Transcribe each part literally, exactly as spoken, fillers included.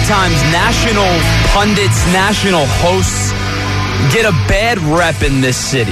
sometimes national pundits, national hosts get a bad rep in this city.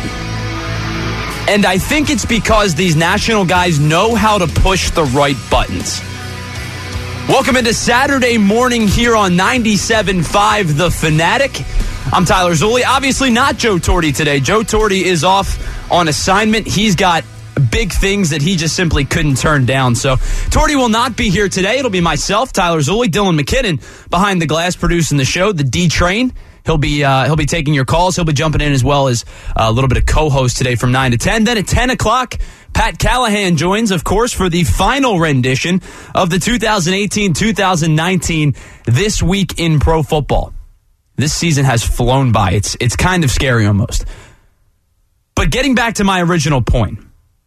And I think it's because these national guys know how to push the right buttons. Welcome into Saturday morning here on ninety-seven point five The Fanatic. I'm Tyler Zulli. Obviously not Joe Torti today. Joe Torti is off on assignment. He's got big things that he just simply couldn't turn down. So Torti will not be here today. It'll be myself, Tyler Zulli, Dylan McKinnon behind the glass producing the show, the D-Train. He'll be uh, he'll be taking your calls. He'll be jumping in as well as a little bit of co-host today from nine to ten. Then at ten o'clock, Pat Callahan joins, of course, for the final rendition of the two thousand eighteen two thousand nineteen This Week in Pro Football. This season has flown by. It's it's kind of scary almost. But getting back to my original point,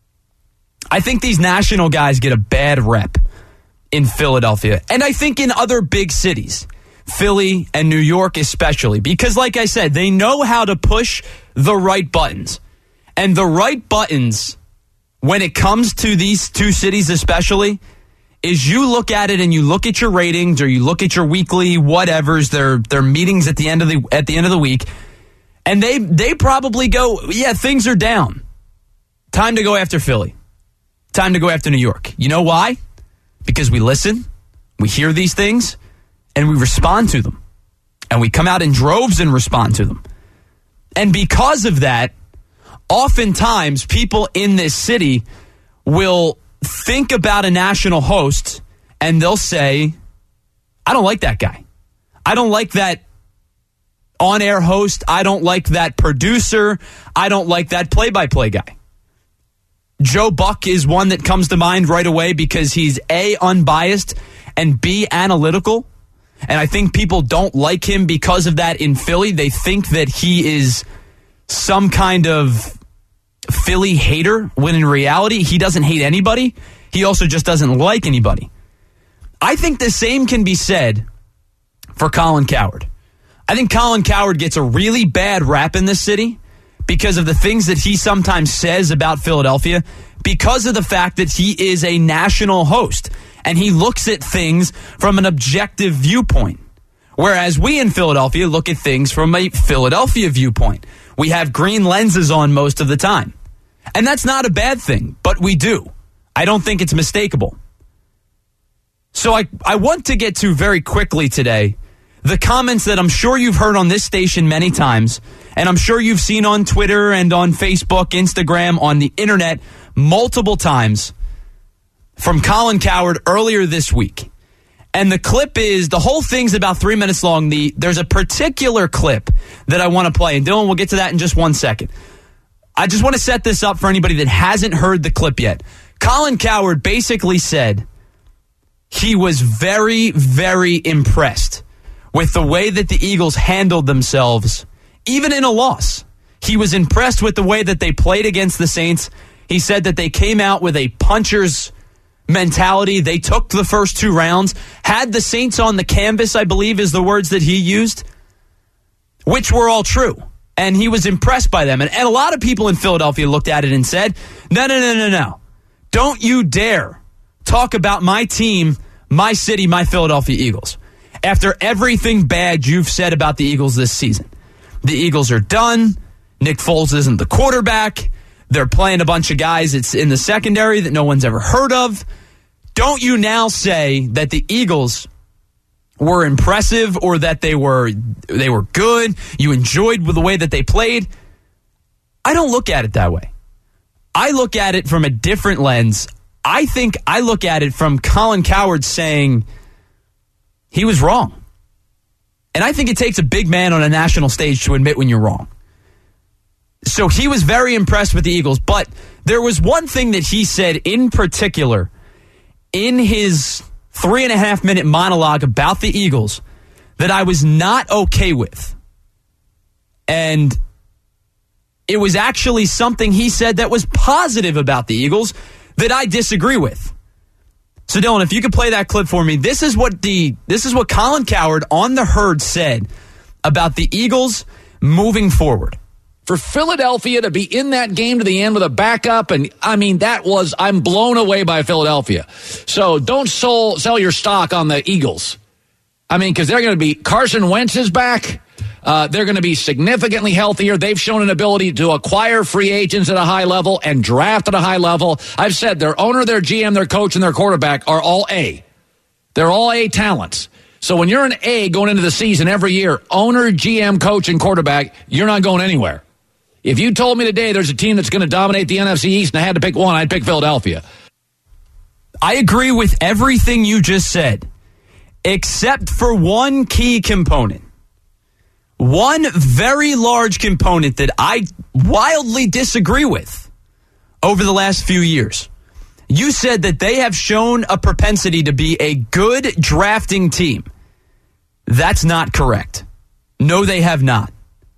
I think these national guys get a bad rep in Philadelphia, and I think in other big cities, Philly and New York especially, because like I said, they know how to push the right buttons. And the right buttons, when it comes to these two cities especially, is you look at it and you look at your ratings or you look at your weekly whatevers, their their meetings at the end of the at the end of the week, and they they probably go, yeah, things are down. Time to go after Philly. Time to go after New York. You know why? Because we listen, we hear these things, and we respond to them. And we come out in droves and respond to them. And because of that, oftentimes people in this city will think about a national host and they'll say, I don't like that guy. I don't like that on-air host. I don't like that producer. I don't like that play-by-play guy. Joe Buck is one that comes to mind right away because he's A, unbiased, and B, analytical. And I think people don't like him because of that in Philly. They think that he is some kind of Philly hater, when in reality, he doesn't hate anybody. He also just doesn't like anybody. I think the same can be said for Colin Cowherd. I think Colin Cowherd gets a really bad rap in this city because of the things that he sometimes says about Philadelphia, because of the fact that he is a national host and he looks at things from an objective viewpoint. Whereas we in Philadelphia look at things from a Philadelphia viewpoint. We have green lenses on most of the time. And that's not a bad thing, but we do. I don't think it's mistakable. So I, I want to get to very quickly today the comments that I'm sure you've heard on this station many times, and I'm sure you've seen on Twitter and on Facebook, Instagram, on the internet multiple times from Colin Cowherd earlier this week. And the clip is, the whole thing's about three minutes long. The There's a particular clip that I want to play, and Dylan, we'll get to that in just one second. I just want to set this up for anybody that hasn't heard the clip yet. Colin Cowherd basically said he was very, very impressed with the way that the Eagles handled themselves, even in a loss. He was impressed with the way that they played against the Saints. He said that they came out with a puncher's mentality. They took the first two rounds, had the Saints on the canvas, I believe is the words that he used, which were all true. And he was impressed by them. And, and a lot of people in Philadelphia looked at it and said, no, no, no, no, no. Don't you dare talk about my team, my city, my Philadelphia Eagles, after everything bad you've said about the Eagles this season. The Eagles are done. Nick Foles isn't the quarterback. They're playing a bunch of guys it's in the secondary that no one's ever heard of. Don't you now say that the Eagles were impressive or that they were they were good, you enjoyed the way that they played? I don't look at it that way. I look at it from a different lens. I think I look at it from Colin Cowherd saying he was wrong. And I think it takes a big man on a national stage to admit when you're wrong. So he was very impressed with the Eagles, but there was one thing that he said in particular in his three and a half minute monologue about the Eagles that I was not okay with. And it was actually something he said that was positive about the Eagles that I disagree with. So Dylan, if you could play that clip for me, this is what the this is what Colin Cowherd on the Herd said about the Eagles moving forward. For Philadelphia to be in that game to the end with a backup, and I mean, that was, I'm blown away by Philadelphia. So don't sell, sell your stock on the Eagles. I mean, because they're going to be, Carson Wentz is back. Uh, they're going to be significantly healthier. They've shown an ability to acquire free agents at a high level and draft at a high level. I've said their owner, their G M, their coach, and their quarterback are all A. They're all A talents. So when you're an A going into the season every year, owner, G M, coach, and quarterback, you're not going anywhere. If you told me today there's a team that's going to dominate the N F C East and I had to pick one, I'd pick Philadelphia. I agree with everything you just said, except for one key component. One very large component that I wildly disagree with over the last few years. You said that they have shown a propensity to be a good drafting team. That's not correct. No, they have not.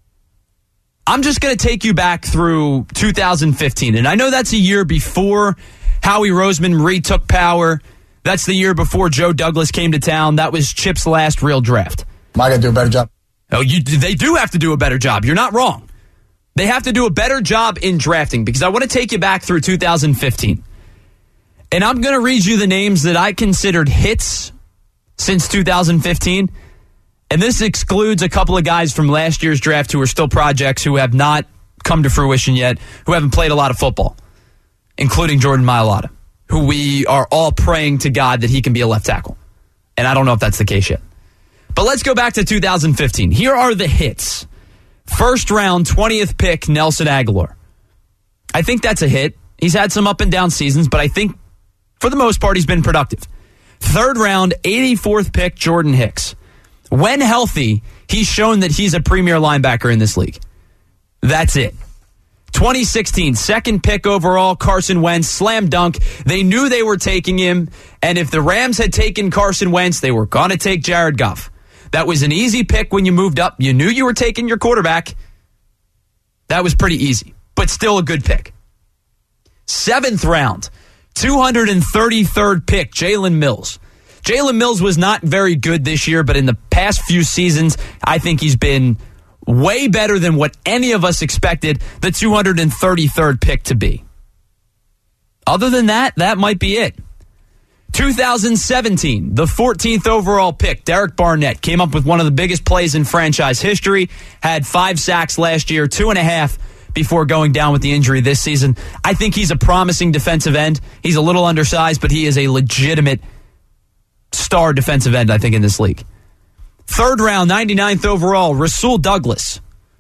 I'm just going to take you back through two thousand fifteen, and I know that's a year before Howie Roseman retook power. That's the year before Joe Douglas came to town. That was Chip's last real draft. I got to do a better job. Oh, you, they do have to do a better job. You're not wrong. They have to do a better job in drafting because I want to take you back through two thousand fifteen. And I'm going to read you the names that I considered hits since two thousand fifteen. And this excludes a couple of guys from last year's draft who are still projects who have not come to fruition yet, who haven't played a lot of football, including Jordan Mailata, who we are all praying to God that he can be a left tackle. And I don't know if that's the case yet. But let's go back to two thousand fifteen. Here are the hits. First round, twentieth pick, Nelson Aguilar. I think that's a hit. He's had some up and down seasons, but I think for the most part he's been productive. Third round, eighty-fourth pick, Jordan Hicks. When healthy, he's shown that he's a premier linebacker in this league. That's it. twenty sixteen, second pick overall, Carson Wentz, slam dunk. They knew they were taking him, and if the Rams had taken Carson Wentz, they were going to take Jared Goff. That was an easy pick when you moved up. You knew you were taking your quarterback. That was pretty easy, but still a good pick. Seventh round, two hundred thirty-third pick, Jalen Mills. Jalen Mills was not very good this year, but in the past few seasons, I think he's been way better than what any of us expected the two hundred thirty-third pick to be. Other than that, that might be it. two thousand seventeen, the fourteenth overall pick, Derek Barnett, came up with one of the biggest plays in franchise history, had five sacks last year, two and a half before going down with the injury this season. I think he's a promising defensive end. He's a little undersized, but he is a legitimate star defensive end, I think, in this league. Third round, ninety-ninth overall, Rasul Douglas.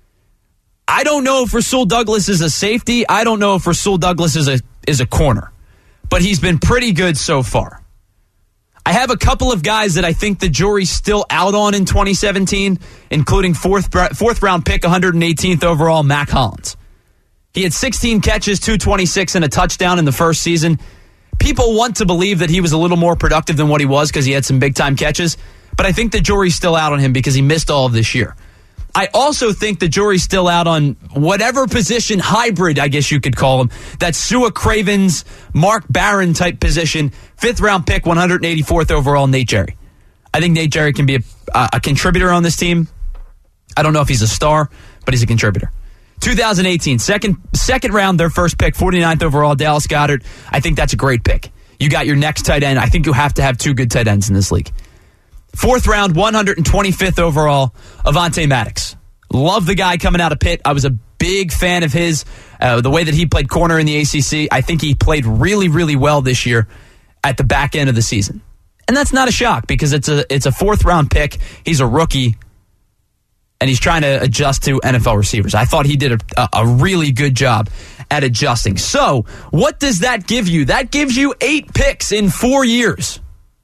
I don't know if Rasul Douglas is a safety. I don't know if Rasul Douglas is a is a corner. But he's been pretty good so far. I have a couple of guys that I think the jury's still out on in twenty seventeen, including fourth fourth round pick, one hundred eighteenth overall, Mac Hollins. He had sixteen catches, two twenty-six, and a touchdown in the first season. People want to believe that he was a little more productive than what he was because he had some big-time catches, but I think the jury's still out on him because he missed all of this year. I also think the jury's still out on whatever position hybrid, I guess you could call him, that Sua Craven's Mark Barron type position, fifth round pick, one hundred eighty-fourth overall, Nate Jerry. I think Nate Jerry can be a, a contributor on this team. I don't know if he's a star, but he's a contributor. two thousand eighteen, second, second round, their first pick, forty-ninth overall, Dallas Goedert. I think that's a great pick. You got your next tight end. I think you have to have two good tight ends in this league. Fourth round, one hundred twenty-fifth overall, Avonte Maddox. Love the guy coming out of Pitt. I was a big fan of his, uh, the way that he played corner in the A C C. I think he played really, really well this year at the back end of the season. And that's not a shock because it's a it's a fourth round pick. He's a rookie, and he's trying to adjust to N F L receivers. I thought he did a, a really good job at adjusting. So what does that give you? That gives you eight picks in four years.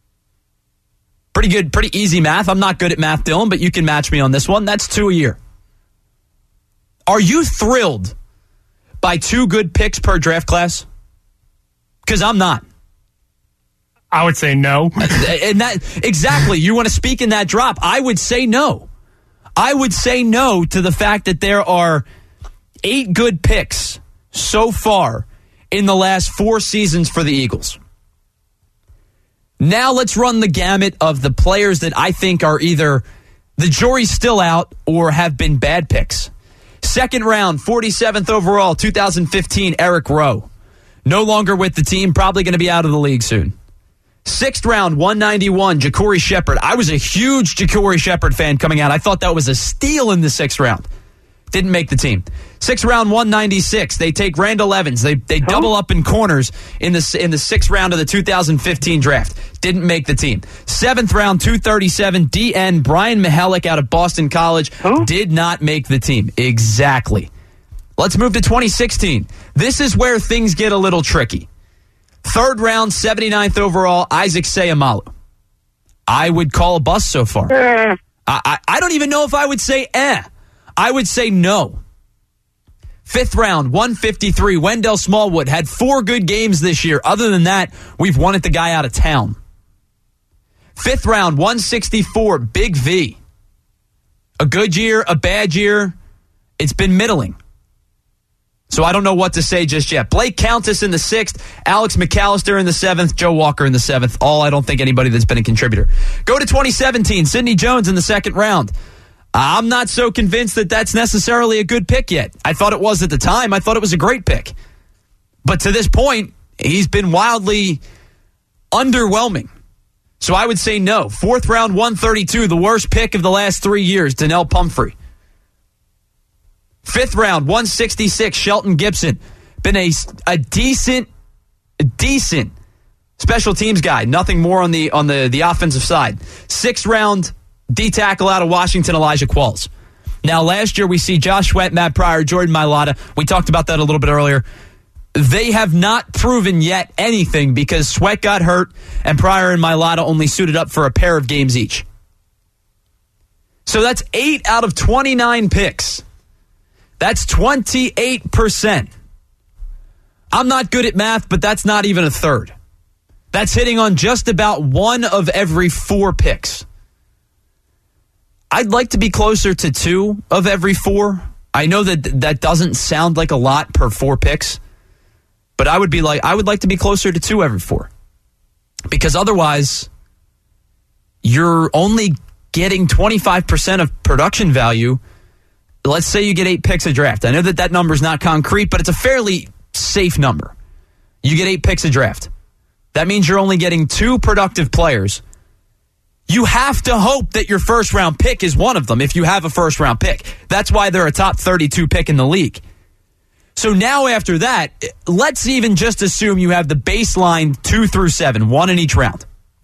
Pretty good, pretty easy math. I'm not good at math, Dylan, but you can match me on this one. That's two a year. Are you thrilled by two good picks per draft class? Because I'm not. I would say no. And that exactly, you want to speak in that drop. I would say no. I would say no to the fact that there are eight good picks so far in the last four seasons for the Eagles. Now let's run the gamut of the players that I think are either the jury's still out or have been bad picks. Second round, forty-seventh overall, two thousand fifteen, Eric Rowe. No longer with the team, probably going to be out of the league soon. Sixth round, one ninety-one, Ja'Cory Shepherd. I was a huge Ja'Cory Shepherd fan coming out. I thought that was a steal in the sixth round. Didn't make the team. Sixth round, one ninety-six. They take Randall Evans. They they double up in corners in the in the sixth round of the two thousand fifteen draft. Didn't make the team. Seventh round, two thirty-seven, D N Brian Mihelic out of Boston College. Who? Did not make the team. Exactly. Let's move to twenty sixteen. This is where things get a little tricky. Third round, seventy-ninth overall, Isaac Seumalo. I would call a bust so far. Eh. I, I I don't even know if I would say eh. I would say no. Fifth round, one fifty-three, Wendell Smallwood had four good games this year. Other than that, we've wanted the guy out of town. Fifth round, one sixty-four, Big V. A good year, a bad year. It's been middling. So I don't know what to say just yet. Blake Countess in the sixth, Alex McAllister in the seventh, Joe Walker in the seventh. All I don't think anybody that's been a contributor. Go to twenty seventeen, Sidney Jones in the second round. I'm not so convinced that that's necessarily a good pick yet. I thought it was at the time. I thought it was a great pick. But to this point, he's been wildly underwhelming. So I would say no. Fourth round, one thirty-two, the worst pick of the last three years, Donnell Pumphrey. Fifth round, one sixty-six, Shelton Gibson. Been a, a decent, a decent special teams guy. Nothing more on the on the, the offensive side. Sixth round, D-tackle out of Washington, Elijah Qualls. Now, last year we see Josh Sweat, Matt Pryor, Jordan Mailata. We talked about that a little bit earlier. They have not proven yet anything because Sweat got hurt and Pryor and Mailata only suited up for a pair of games each. So that's eight out of twenty-nine picks. That's twenty-eight percent. I'm not good at math, but that's not even a third. That's hitting on just about one of every four picks. I'd like to be closer to two of every four. I know that that doesn't sound like a lot per four picks, but I would be like I would like to be closer to two every four. Because otherwise, you're only getting twenty-five percent of production value. Let's say you get eight picks a draft. I know that that number is not concrete, but it's a fairly safe number. You get eight picks a draft. That means you're only getting two productive players. You have to hope that your first round pick is one of them if you have a first round pick. That's why they're a top thirty-two pick in the league. So now after that, let's even just assume you have the baseline two through seven, one in each round.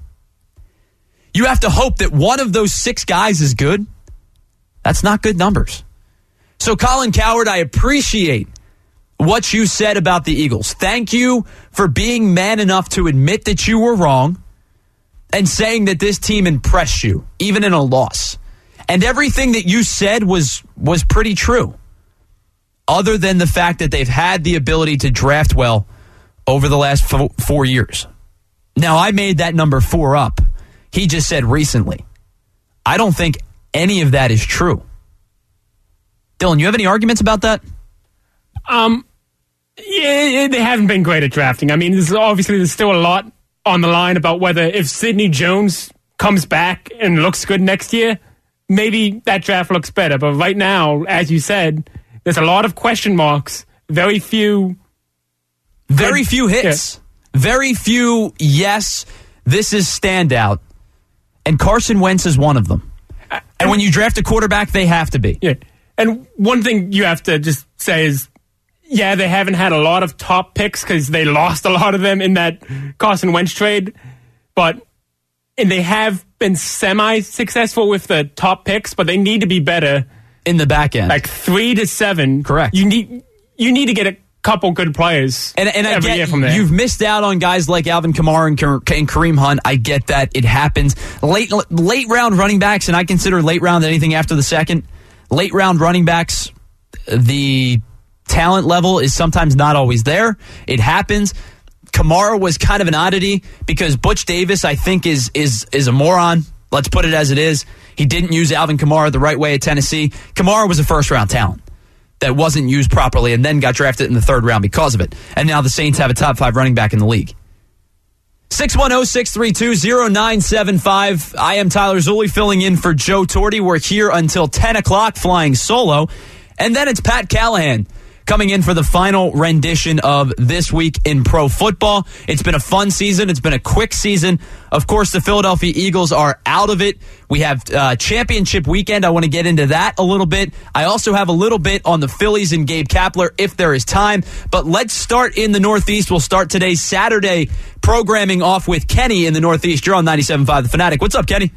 You have to hope that one of those six guys is good. That's not good numbers. So Colin Cowherd, I appreciate what you said about the Eagles. Thank you for being man enough to admit that you were wrong and saying that this team impressed you, even in a loss. And everything that you said was was pretty true, other than the fact that they've had the ability to draft well over the last fo- four years. Now, I made that number four up. He just said recently. I don't think any of that is true. Dylan, you have any arguments about that? Um, yeah, they haven't been great at drafting. I mean, there's obviously there's still a lot on the line about whether if Sidney Jones comes back and looks good next year, maybe that draft looks better. But right now, as you said, there's a lot of question marks. Very few. Very good, few hits. Yeah. Very few, yes, this is standout. And Carson Wentz is one of them. Uh, and, and when you draft a quarterback, they have to be. Yeah. And one thing you have to just say is, yeah, they haven't had a lot of top picks because they lost a lot of them in that Carson Wentz trade. But and they have been semi-successful with the top picks, but they need to be better in the back end. Like three to seven. Correct. You need you need to get a couple good players and, and every I get, year from there. You've missed out on guys like Alvin Kamara and, and Kareem Hunt. I get that. It happens. Late late round running backs, and I consider late round anything after the second. Late round running backs, the talent level is sometimes not always there. It happens. Kamara was kind of an oddity because Butch Davis, I think, is is is a moron. Let's put it as it is. He didn't use Alvin Kamara the right way at Tennessee. Kamara was a first-round talent that wasn't used properly and then got drafted in the third round because of it. And now the Saints have a top five running back in the league. six one zero, six three two, zero nine seven five. I am Tyler Zulli filling in for Joe Torti. We're here until ten o'clock flying solo. And then it's Pat Callahan coming in for the final rendition of This Week in Pro Football. It's been a fun season. It's been a quick season. Of course, the Philadelphia Eagles are out of it. We have uh, championship weekend. I want to get into that a little bit. I also have a little bit on the Phillies and Gabe Kapler if there is time. But let's start in the Northeast. We'll start today's Saturday programming off with Kenny in the Northeast. You're on ninety-seven point five The Fanatic. What's up, Kenny?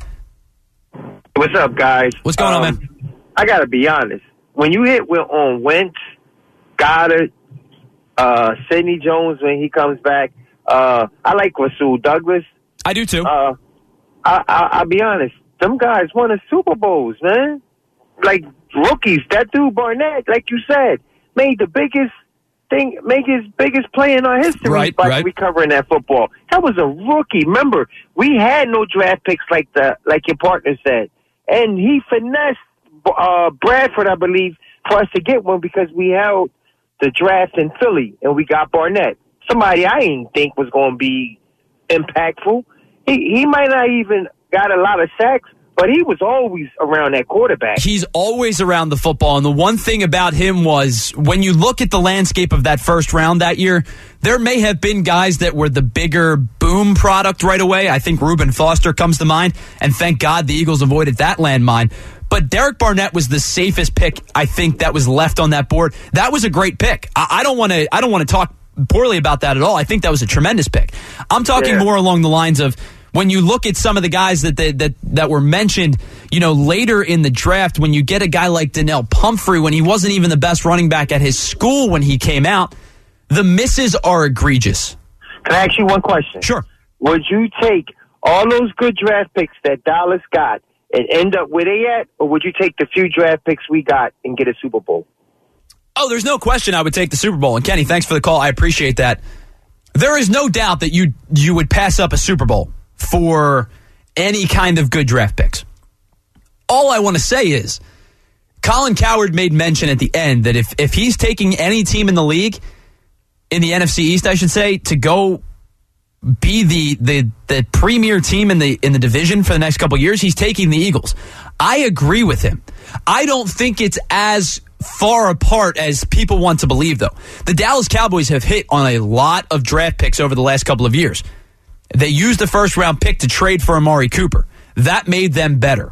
What's up, guys? What's going um, on, man? I got to be honest. When you hit with on Wentz, Goddard, uh, Sidney Jones when he comes back, uh, I like Rasul Douglas. I do too. Uh, I, I, I'll be honest. Them guys won a Super Bowls, man. Like rookies. That dude Barnett, like you said, made the biggest thing, make his biggest play in our history right, by right. recovering that football. That was a rookie. Remember, we had no draft picks like the like your partner said, and he finessed uh, Bradford, I believe, for us to get one because we held the draft in Philly and we got Barnett. Somebody I didn't think was going to be impactful. He he might not even got a lot of sacks, but he was always around that quarterback. He's always around the football, and the one thing about him was when you look at the landscape of that first round that year, there may have been guys that were the bigger boom product right away. I think Reuben Foster comes to mind, and thank God the Eagles avoided that landmine. But Derek Barnett was the safest pick, I think, that was left on that board. That was a great pick. I, I don't want to. I don't want to talk poorly about that at all. I think that was a tremendous pick. I'm talking yeah. more along the lines of when you look at some of the guys that they, that that were mentioned, you know, later in the draft. When you get a guy like Donnell Pumphrey, when he wasn't even the best running back at his school when he came out, the misses are egregious. Can I ask you one question? Sure. Would you take all those good draft picks that Dallas got and end up where they at, or would you take the few draft picks we got and get a Super Bowl? Oh, there's no question I would take the Super Bowl. And Kenny, thanks for the call. I appreciate that. There is no doubt that you you would pass up a Super Bowl for any kind of good draft picks. All I want to say is Colin Cowherd made mention at the end that if, if he's taking any team in the league, in the N F C East, I should say, to go be the the the premier team in the in the division for the next couple of years, he's taking the Eagles. I agree with him. I don't think it's as far apart as people want to believe, though. The Dallas Cowboys have hit on a lot of draft picks over the last couple of years. They used the first round pick to trade for Amari Cooper. That made them better.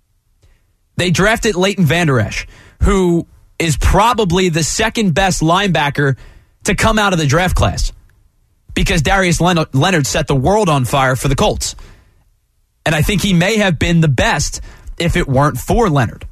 They drafted Leighton Vander Esch, who is probably the second best linebacker to come out of the draft class, because Darius Leonard set the world on fire for the Colts. And I think he may have been the best if it weren't for Leonard.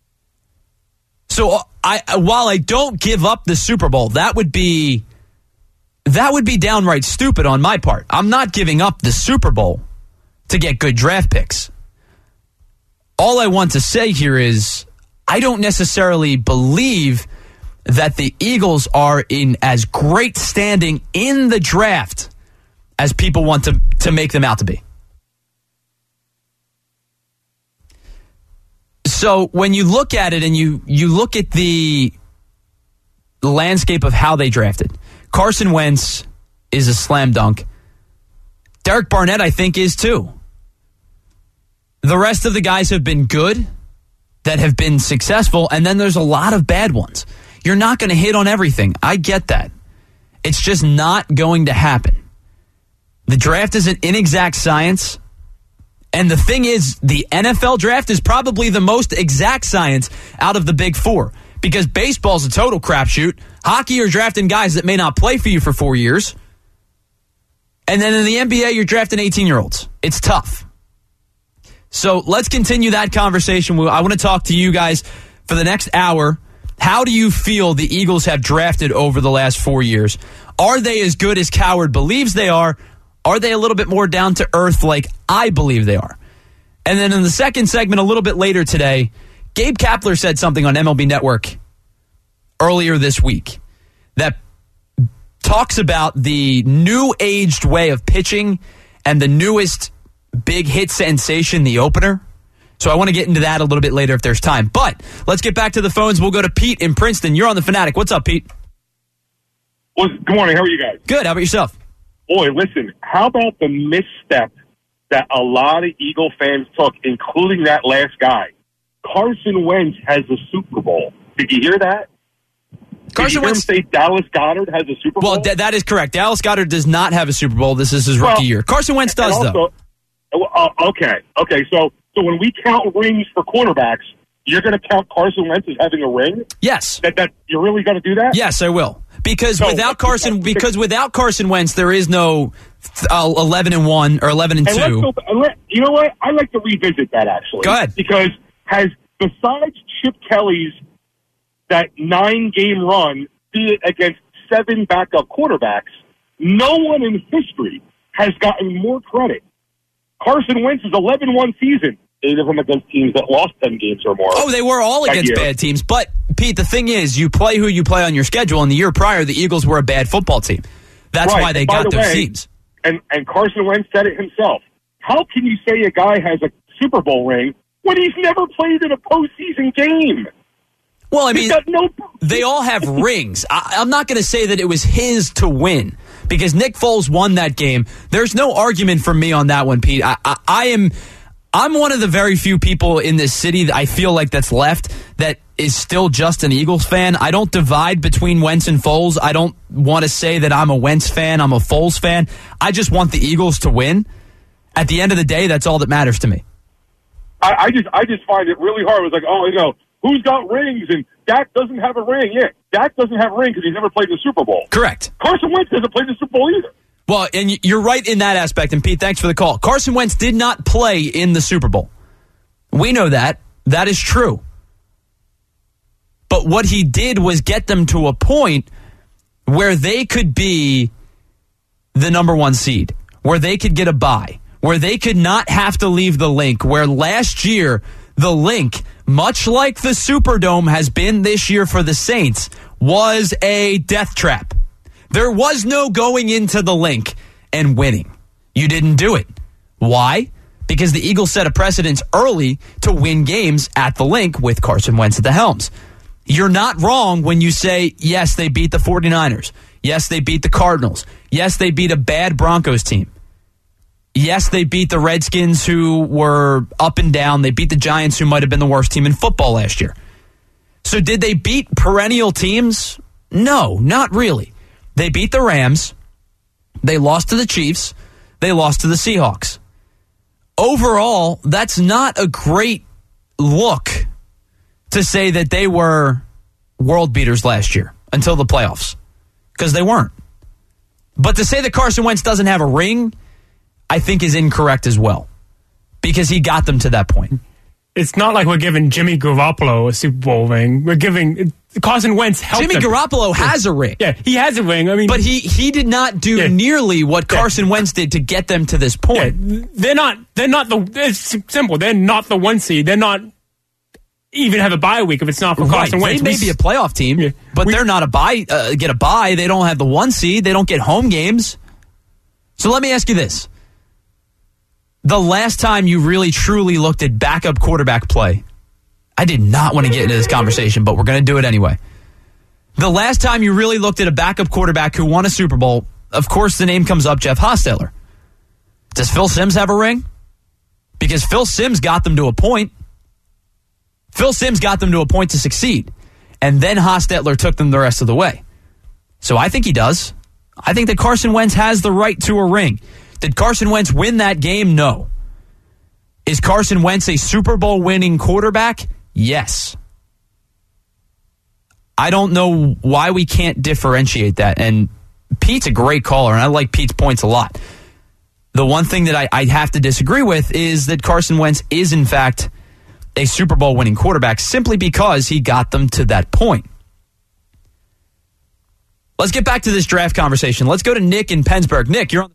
So I, while I don't give up the Super Bowl, that would be that would be downright stupid on my part. I'm not giving up the Super Bowl to get good draft picks. All I want to say here is I don't necessarily believe that the Eagles are in as great standing in the draft as people want to, to make them out to be. So when you look at it and you, you look at the landscape of how they drafted, Carson Wentz is a slam dunk. Derek Barnett, I think, is too. The rest of the guys have been good, that have been successful, and then there's a lot of bad ones. You're not going to hit on everything. I get that. It's just not going to happen. The draft is an inexact science. And the thing is, the N F L draft is probably the most exact science out of the big four. Because baseball's a total crapshoot. Hockey, you're drafting guys that may not play for you for four years. And then in the N B A, you're drafting eighteen-year-olds. It's tough. So let's continue that conversation. I want to talk to you guys for the next hour. How do you feel the Eagles have drafted over the last four years? Are they as good as Cowherd believes they are? Are they a little bit more down to earth like I believe they are? And then in the second segment, a little bit later today, Gabe Kapler said something on M L B Network earlier this week that talks about the new aged way of pitching and the newest big hit sensation, the opener. So I want to get into that a little bit later if there's time. But let's get back to the phones. We'll go to Pete in Princeton. You're on the Fanatic. What's up, Pete? Well, good morning. How are you guys? Good. How about yourself? Boy, listen, how about the misstep that a lot of Eagle fans took, including that last guy? Carson Wentz has the Super Bowl. Did you hear that? Carson Did you Wentz. hear him say Dallas Goedert has a Super Bowl? Well, th- that is correct. Dallas Goedert does not have a Super Bowl. This is his Well, rookie year. Carson Wentz does, also, though. Uh, okay, okay. So, so when we count rings for quarterbacks, you're going to count Carson Wentz as having a ring? Yes. That that you're really going to do that? Yes, I will. Because So, without Carson, okay. because without Carson Wentz, there is no uh, eleven and one or eleven and And let's two. go, and let, you know what? I'd like to revisit that actually. Go ahead. Because has besides Chip Kelly's that nine game run, be it against seven backup quarterbacks, no one in history has gotten more credit. Carson Wentz's eleven one season, eight of them against teams that lost ten games or more. Oh, they were all that against year. bad teams. But, Pete, the thing is, you play who you play on your schedule. And the year prior, the Eagles were a bad football team. That's Right. why they And by got the those way, teams. And, and Carson Wentz said it himself. How can you say a guy has a Super Bowl ring when he's never played in a postseason game? Well, I mean, He's got no. they all have rings. I, I'm not going to say that it was his to win because Nick Foles won that game. There's no argument from me on that one, Pete. I, I, I am, I'm one of the very few people in this city that I feel like that's left that is still just an Eagles fan. I don't divide between Wentz and Foles. I don't want to say that I'm a Wentz fan. I'm a Foles fan. I just want the Eagles to win. At the end of the day, that's all that matters to me. I, I just, I just find it really hard. It was like, oh, you know, who's got rings? And Dak doesn't have a ring. Yeah, Dak doesn't have a ring because he's never played the Super Bowl. Correct. Carson Wentz hasn't played the Super Bowl either. Well, and you're right in that aspect. And Pete, thanks for the call. Carson Wentz did not play in the Super Bowl. We know that. That is true. But what he did was get them to a point where they could be the number one seed, where they could get a bye, where they could not have to leave the link, where last year the link, much like the Superdome has been this year for the Saints, was a death trap. There was no going into the link and winning. You didn't do it. Why? Because the Eagles set a precedence early to win games at the link with Carson Wentz at the helms. You're not wrong when you say, yes, they beat the 49ers. Yes, they beat the Cardinals. Yes, they beat a bad Broncos team. Yes, they beat the Redskins, who were up and down. They beat the Giants, who might have been the worst team in football last year. So did they beat perennial teams? No, not really. They beat the Rams. They lost to the Chiefs. They lost to the Seahawks. Overall, that's not a great look to say that they were world beaters last year until the playoffs, because they weren't. But to say that Carson Wentz doesn't have a ring, I think is incorrect as well, because he got them to that point. It's not like we're giving Jimmy Garoppolo a Super Bowl ring. We're giving Carson Wentz helped Jimmy them. Garoppolo has a ring. Yeah, he has a ring. I mean, But he, he did not do Yeah. nearly what Carson Wentz did to get them to this yeah, point. they're not. They're not the. It's simple. They're not the one seed. They're not even have a bye week if it's not for Right. Carson Wentz. They may We- be a playoff team, Yeah. but We- they're not a bye. Uh, get a bye. They don't have the one seed. They don't get home games. So let me ask you this: the last time you really truly looked at backup quarterback play, I did not want to get into this conversation, but we're going to do it anyway. The last time you really looked at a backup quarterback who won a Super Bowl, of course, the name comes up: Jeff Hostetler. Does Phil Simms have a ring? Because Phil Simms got them to a point. Phil Simms got them to a point to succeed. And then Hostetler took them the rest of the way. So I think he does. I think that Carson Wentz has the right to a ring. Did Carson Wentz win that game? No. Is Carson Wentz a Super Bowl winning quarterback? Yes. I don't know why we can't differentiate that. And Pete's a great caller, and I like Pete's points a lot. The one thing that I, I have to disagree with is that Carson Wentz is, in fact, a Super Bowl winning quarterback simply because he got them to that point. Let's get back to this draft conversation. Let's go to Nick in Pennsburg. Nick, you're on.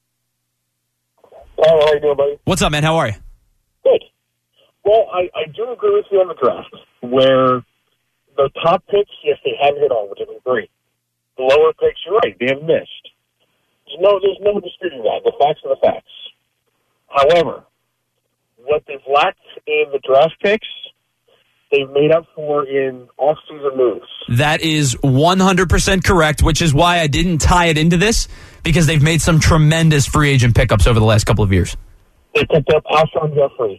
Hey, how you doing, buddy? What's up, man? How are you? Good. Well, I, I do agree with you on the draft, where the top picks, yes, they haven't hit all, which is great. The lower picks, you're right, they have missed. There's no, there's no disputing that. The facts are the facts. However, what they've lacked in the draft picks, they've made up for in off-season moves. That is one hundred percent correct, which is why I didn't tie it into this, because they've made some tremendous free agent pickups over the last couple of years. They picked up Alshon Jeffrey.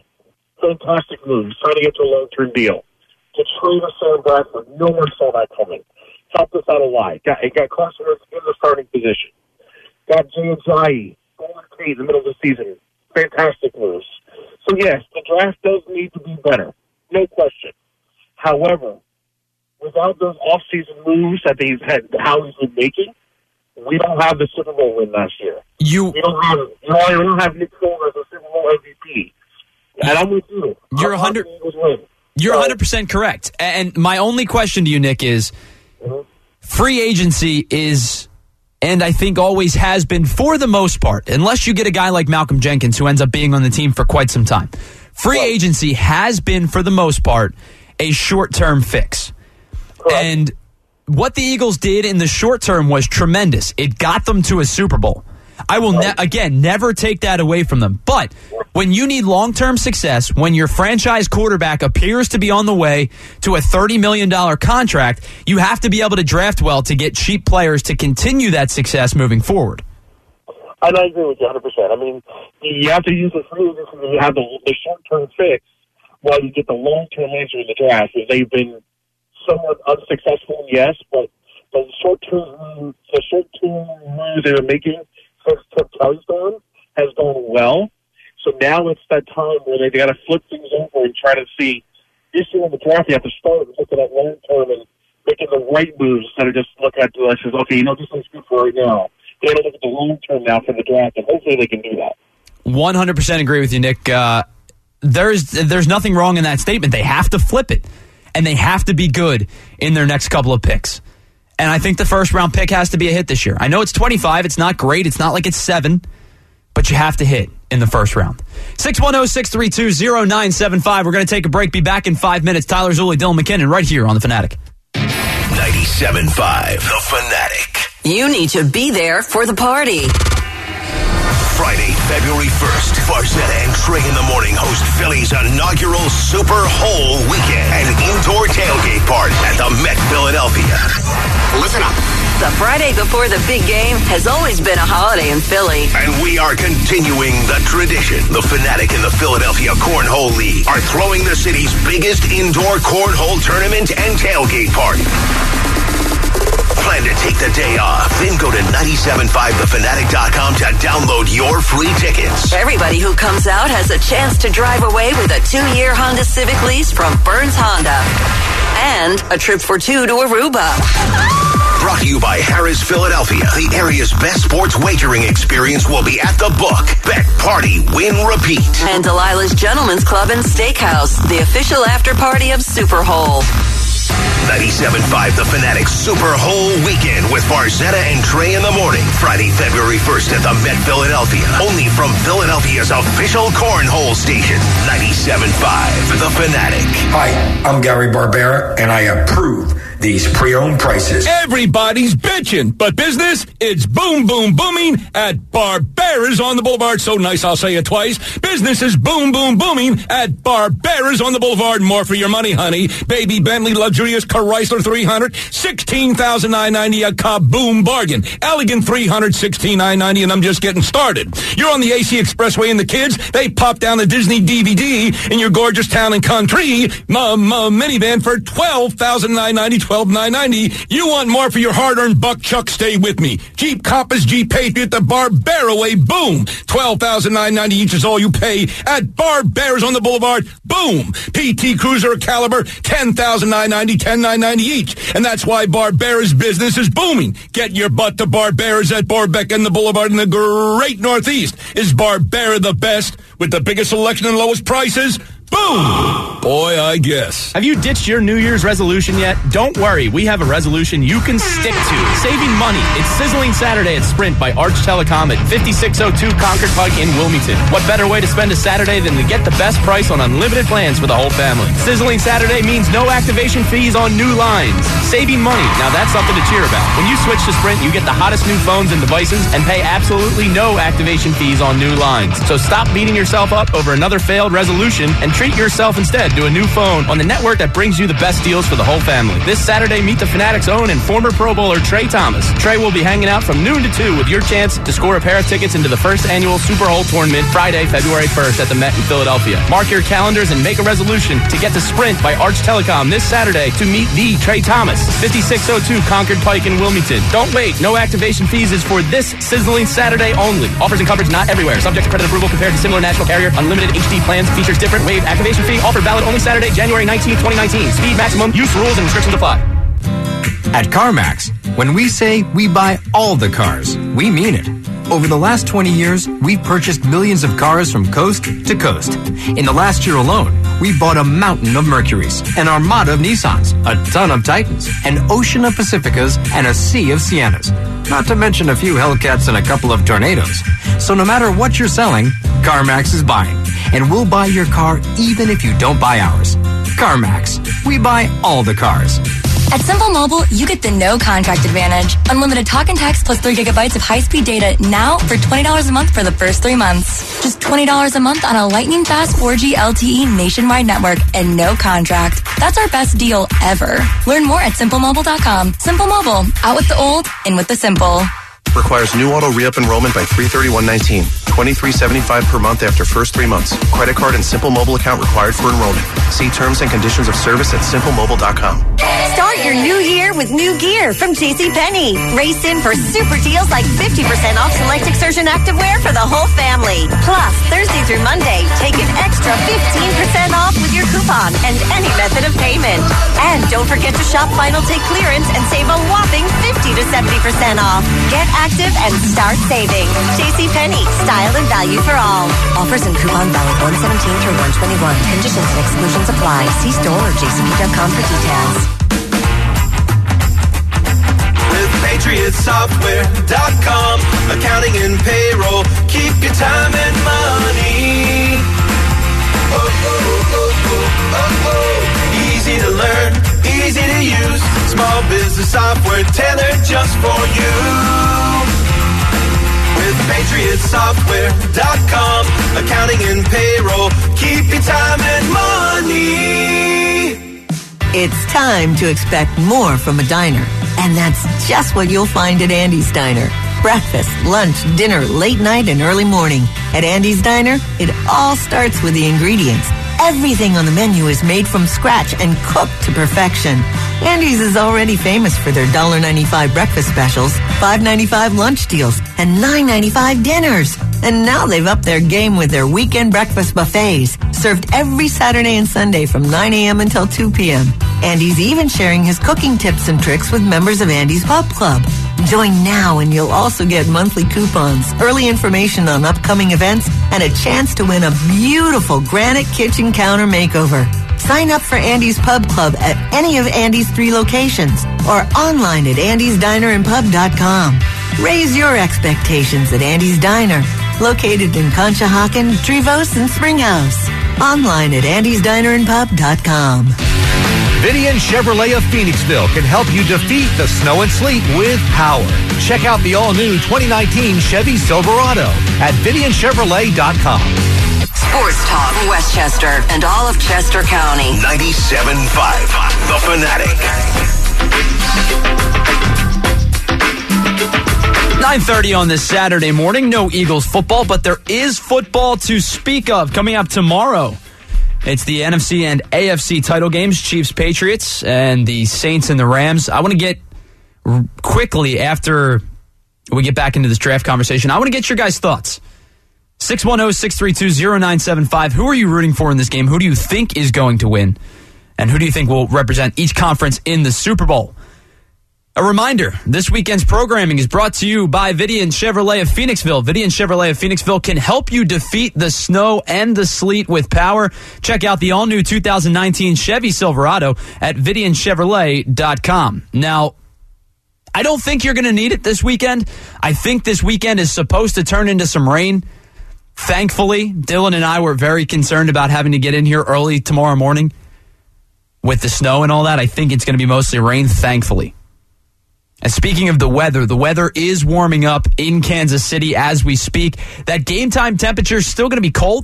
Fantastic moves, trying to get to a long-term deal. To trade with Sam Bradford, no one saw that coming. helped us out a lot. Got, it got Carson Wentz in the starting position. Got Jay Ajayi, Golden State in the middle of the season. Fantastic moves. So, yes, the draft does need to be better. No question. However, without those off-season moves that they've had, Howie's been making, we don't have the Super Bowl win last year. You we don't have you know, we don't have Nick Foles as a Super Bowl M V P. And I'm with you. You're one hundred. You're one hundred percent correct. And my only question to you, Nick, is mm-hmm. free agency is, and I think always has been for the most part, unless you get a guy like Malcolm Jenkins who ends up being on the team for quite some time. Free right. agency has been for the most part a short-term fix. Correct. And what the Eagles did in the short term was tremendous. It got them to a Super Bowl. I will, ne- again, never take that away from them. But when you need long-term success, when your franchise quarterback appears to be on the way to a thirty million dollars contract, you have to be able to draft well to get cheap players to continue that success moving forward. And I agree with you one hundred percent. I mean, you have to use the free agency and you have the, the short-term fix while you get the long-term answer in the draft. They've been somewhat unsuccessful, yes, but the short-term the short-term moves they were making since Chip Kelly's gone has gone well. So now it's that time where they, they got to flip things over and try to see. This year in the draft, you have to start and look at that long-term and making the right moves instead of just looking at the list as, okay, you know, this looks good for right now. They got to look at the long-term now for the draft, and hopefully they can do that. one hundred percent agree with you, Nick. Uh, there's there's nothing wrong in that statement. They have to flip it. And they have to be good in their next couple of picks. And I think the first round pick has to be a hit this year. I know it's twenty-five. It's not great. It's not like it's seven. But you have to hit in the first round. six one zero, six three two, zero nine seven five. We're going to take a break. Be back in five minutes. Tyler Zulli, Dylan McKinnon, right here on The Fanatic. ninety-seven point five The Fanatic. You need to be there for the party. Friday, February first, Farzetta and Trey in the Morning host Philly's inaugural Super Hole Weekend, an indoor tailgate party at the Met Philadelphia. Listen up. The Friday before the big game has always been a holiday in Philly. And we are continuing the tradition. The Fanatic and the Philadelphia Cornhole League are throwing the city's biggest indoor cornhole tournament and tailgate party. Plan to take the day off, then go to nine seven five the fanatic dot com to download your free tickets. Everybody who comes out has a chance to drive away with a two-year Honda Civic lease from Burns Honda. And a trip for two to Aruba. Brought to you by Harrah's Philadelphia. The area's best sports wagering experience will be at the book. Bet, party, win, repeat. And Delilah's Gentlemen's Club and Steakhouse, the official after party of Super Hole. ninety-seven point five The Fanatic Super Hole Weekend with Farzetta and Trey in the Morning. Friday, February first at the Met Philadelphia. Only from Philadelphia's official cornhole station. ninety-seven point five The Fanatic. Hi, I'm Gary Barbera, and I approve these pre-owned prices. Everybody's bitching, but business, it's boom, boom, booming at Barbera's on the Boulevard. So nice, I'll say it twice. Business is boom, boom, booming at Barbera's on the Boulevard. More for your money, honey. Baby Bentley luxurious Chrysler three hundred, sixteen thousand nine hundred ninety, a kaboom bargain. Elegant three hundred, sixteen thousand nine hundred ninety, and I'm just getting started. You're on the A C Expressway and the kids, they pop down the Disney D V D in your gorgeous town and country m- m- minivan for twelve thousand nine hundred ninety, twelve thousand nine hundred ninety. You want more for your hard-earned buck, Chuck? Stay with me. Jeep Compass, Jeep Patriot, the Barbera way, boom. twelve thousand nine hundred ninety each is all you pay at Barbera's on the Boulevard, boom. P T Cruiser Caliber, ten thousand nine hundred ninety, ten thousand nine hundred ninety each. And that's why Barbera's business is booming. Get your butt to Barbera's at Barbeck and the Boulevard in the great Northeast. Is Barbera the best with the biggest selection and lowest prices? Boom! Boy, I guess. Have you ditched your New Year's resolution yet? Don't worry, we have a resolution you can stick to. Saving money. It's Sizzling Saturday at Sprint by Arch Telecom at fifty-six oh two Concord Pike in Wilmington. What better way to spend a Saturday than to get the best price on unlimited plans for the whole family? Sizzling Saturday means no activation fees on new lines. Saving money. Now that's something to cheer about. When you switch to Sprint, you get the hottest new phones and devices and pay absolutely no activation fees on new lines. So stop beating yourself up over another failed resolution and Treat yourself instead to a new phone on the network that brings you the best deals for the whole family. This Saturday, meet the Fanatics' own and former Pro Bowler Trey Thomas. Trey will be hanging out from noon to two with your chance to score a pair of tickets into the first annual Super Bowl tournament Friday, February first at the Met in Philadelphia. Mark your calendars and make a resolution to get to Sprint by Arch Telecom this Saturday to meet the Trey Thomas. fifty-six oh two Concord Pike in Wilmington. Don't wait. No activation fees is for this sizzling Saturday only. Offers and coverage not everywhere. Subject to credit approval compared to similar national carrier. Unlimited H D plans. Features different. Waived activation fee. Offer valid only Saturday, January nineteenth, twenty nineteen. Speed maximum. Use rules and restrictions apply. At CarMax, when we say we buy all the cars, we mean it. Over the last twenty years, we've purchased millions of cars from coast to coast. In the last year alone, we bought a mountain of Mercurys, an armada of Nissans, a ton of Titans, an ocean of Pacificas, and a sea of Siennas. Not to mention a few Hellcats and a couple of Tornadoes. So no matter what you're selling, CarMax is buying. And we'll buy your car even if you don't buy ours. CarMax. We buy all the cars. At Simple Mobile, you get the no contract advantage. Unlimited talk and text plus three gigabytes of high-speed data now for twenty dollars a month for the first three months. Just twenty dollars a month on a lightning-fast four G L T E nationwide network and no contract. That's our best deal ever. Learn more at simple mobile dot com. Simple Mobile, out with the old, in with the simple. Requires new auto re-up enrollment by three thirty-one nineteen. twenty-three seventy-five per month after first three months. Credit card and Simple Mobile account required for enrollment. See terms and conditions of service at simple mobile dot com. Start your new year with new gear from JCPenney. Race in for super deals like fifty percent off select Exertion activewear for the whole family. Plus, Thursday through Monday, take an extra fifteen percent off with your coupon and any method of payment. And don't forget to shop Final Take clearance and save a whopping fifty to seventy percent off. Get active and start saving. JCPenney, style and value for all. Offers and coupon valid one seventeen through one twenty-one. Conditions and exclusions apply. See store or j c p dot com for details. With Patriot Software dot com, accounting and payroll, keep your time and money. Oh, oh, oh, oh, oh, oh. Easy to learn, easy to use. Small business software tailored just for you. With Patriot Software dot com, accounting and payroll, keep your time and money. It's time to expect more from a diner. And that's just what you'll find at Andy's Diner. Breakfast, lunch, dinner, late night, and early morning. At Andy's Diner, it all starts with the ingredients. Everything on the menu is made from scratch and cooked to perfection. Andy's is already famous for their one dollar ninety-five breakfast specials, five ninety-five lunch deals, and nine ninety-five dinners. And now they've upped their game with their weekend breakfast buffets, served every Saturday and Sunday from nine a.m. until two p.m. Andy's even sharing his cooking tips and tricks with members of Andy's Pub Club. Join now and you'll also get monthly coupons, early information on upcoming events, and a chance to win a beautiful granite kitchen counter makeover. Sign up for Andy's Pub Club at any of Andy's three locations or online at andys diner and pub dot com. Raise your expectations at Andy's Diner, located in Conshohocken, Trevose, and Springhouse. Online at andys diner and pub dot com. Vidian Chevrolet of Phoenixville can help you defeat the snow and sleet with power. Check out the all-new twenty nineteen Chevy Silverado at Vidian Chevrolet dot com. Sports Talk Westchester and all of Chester County. ninety-seven point five, The Fanatic. nine thirty on this Saturday morning. No Eagles football, but there is football to speak of coming up tomorrow. It's the N F C and A F C title games, Chiefs, Patriots, and the Saints and the Rams. I want to get r- quickly, after we get back into this draft conversation, I want to get your guys' thoughts. six one zero, six three two, zero nine seven five. Who are you rooting for in this game? Who do you think is going to win? And who do you think will represent each conference in the Super Bowl? A reminder, this weekend's programming is brought to you by Vidian Chevrolet of Phoenixville. Vidian Chevrolet of Phoenixville can help you defeat the snow and the sleet with power. Check out the all-new two thousand nineteen Chevy Silverado at Vidian Chevrolet dot com. Now, I don't think you're going to need it this weekend. I think this weekend is supposed to turn into some rain. Thankfully, Dylan and I were very concerned about having to get in here early tomorrow morning with the snow and all that. I think it's going to be mostly rain, thankfully. And speaking of the weather, the weather is warming up in Kansas City as we speak. That game time temperature is still going to be cold,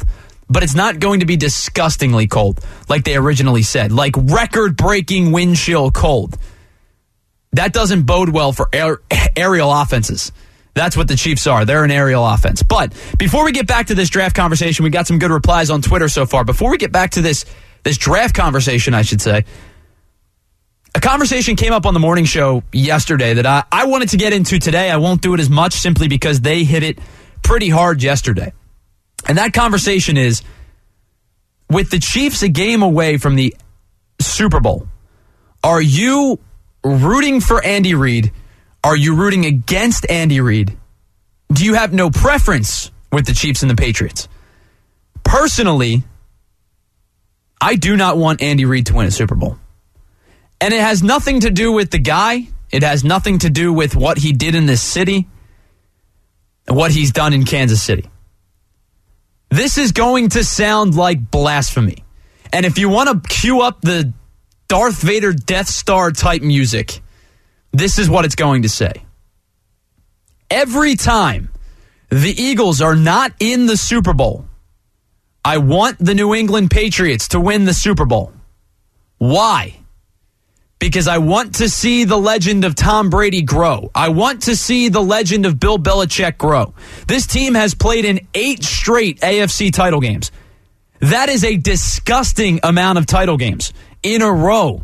but it's not going to be disgustingly cold like they originally said, like record-breaking wind chill cold. That doesn't bode well for air, aerial offenses. That's what the Chiefs are. They're an aerial offense. But before we get back to this draft conversation, we got some good replies on Twitter so far. Before we get back to this, this draft conversation, I should say, a conversation came up on the morning show yesterday that I, I wanted to get into today. I won't do it as much simply because they hit it pretty hard yesterday. And that conversation is, with the Chiefs a game away from the Super Bowl, are you rooting for Andy Reid? Are you rooting against Andy Reid? Do you have no preference with the Chiefs and the Patriots? Personally, I do not want Andy Reid to win a Super Bowl. And it has nothing to do with the guy. It has nothing to do with what he did in this city and what he's done in Kansas City. This is going to sound like blasphemy. And if you want to cue up the Darth Vader Death Star type music, this is what it's going to say. Every time the Eagles are not in the Super Bowl, I want the New England Patriots to win the Super Bowl. Why? Because I want to see the legend of Tom Brady grow. I want to see the legend of Bill Belichick grow. This team has played in eight straight A F C title games. That is a disgusting amount of title games in a row.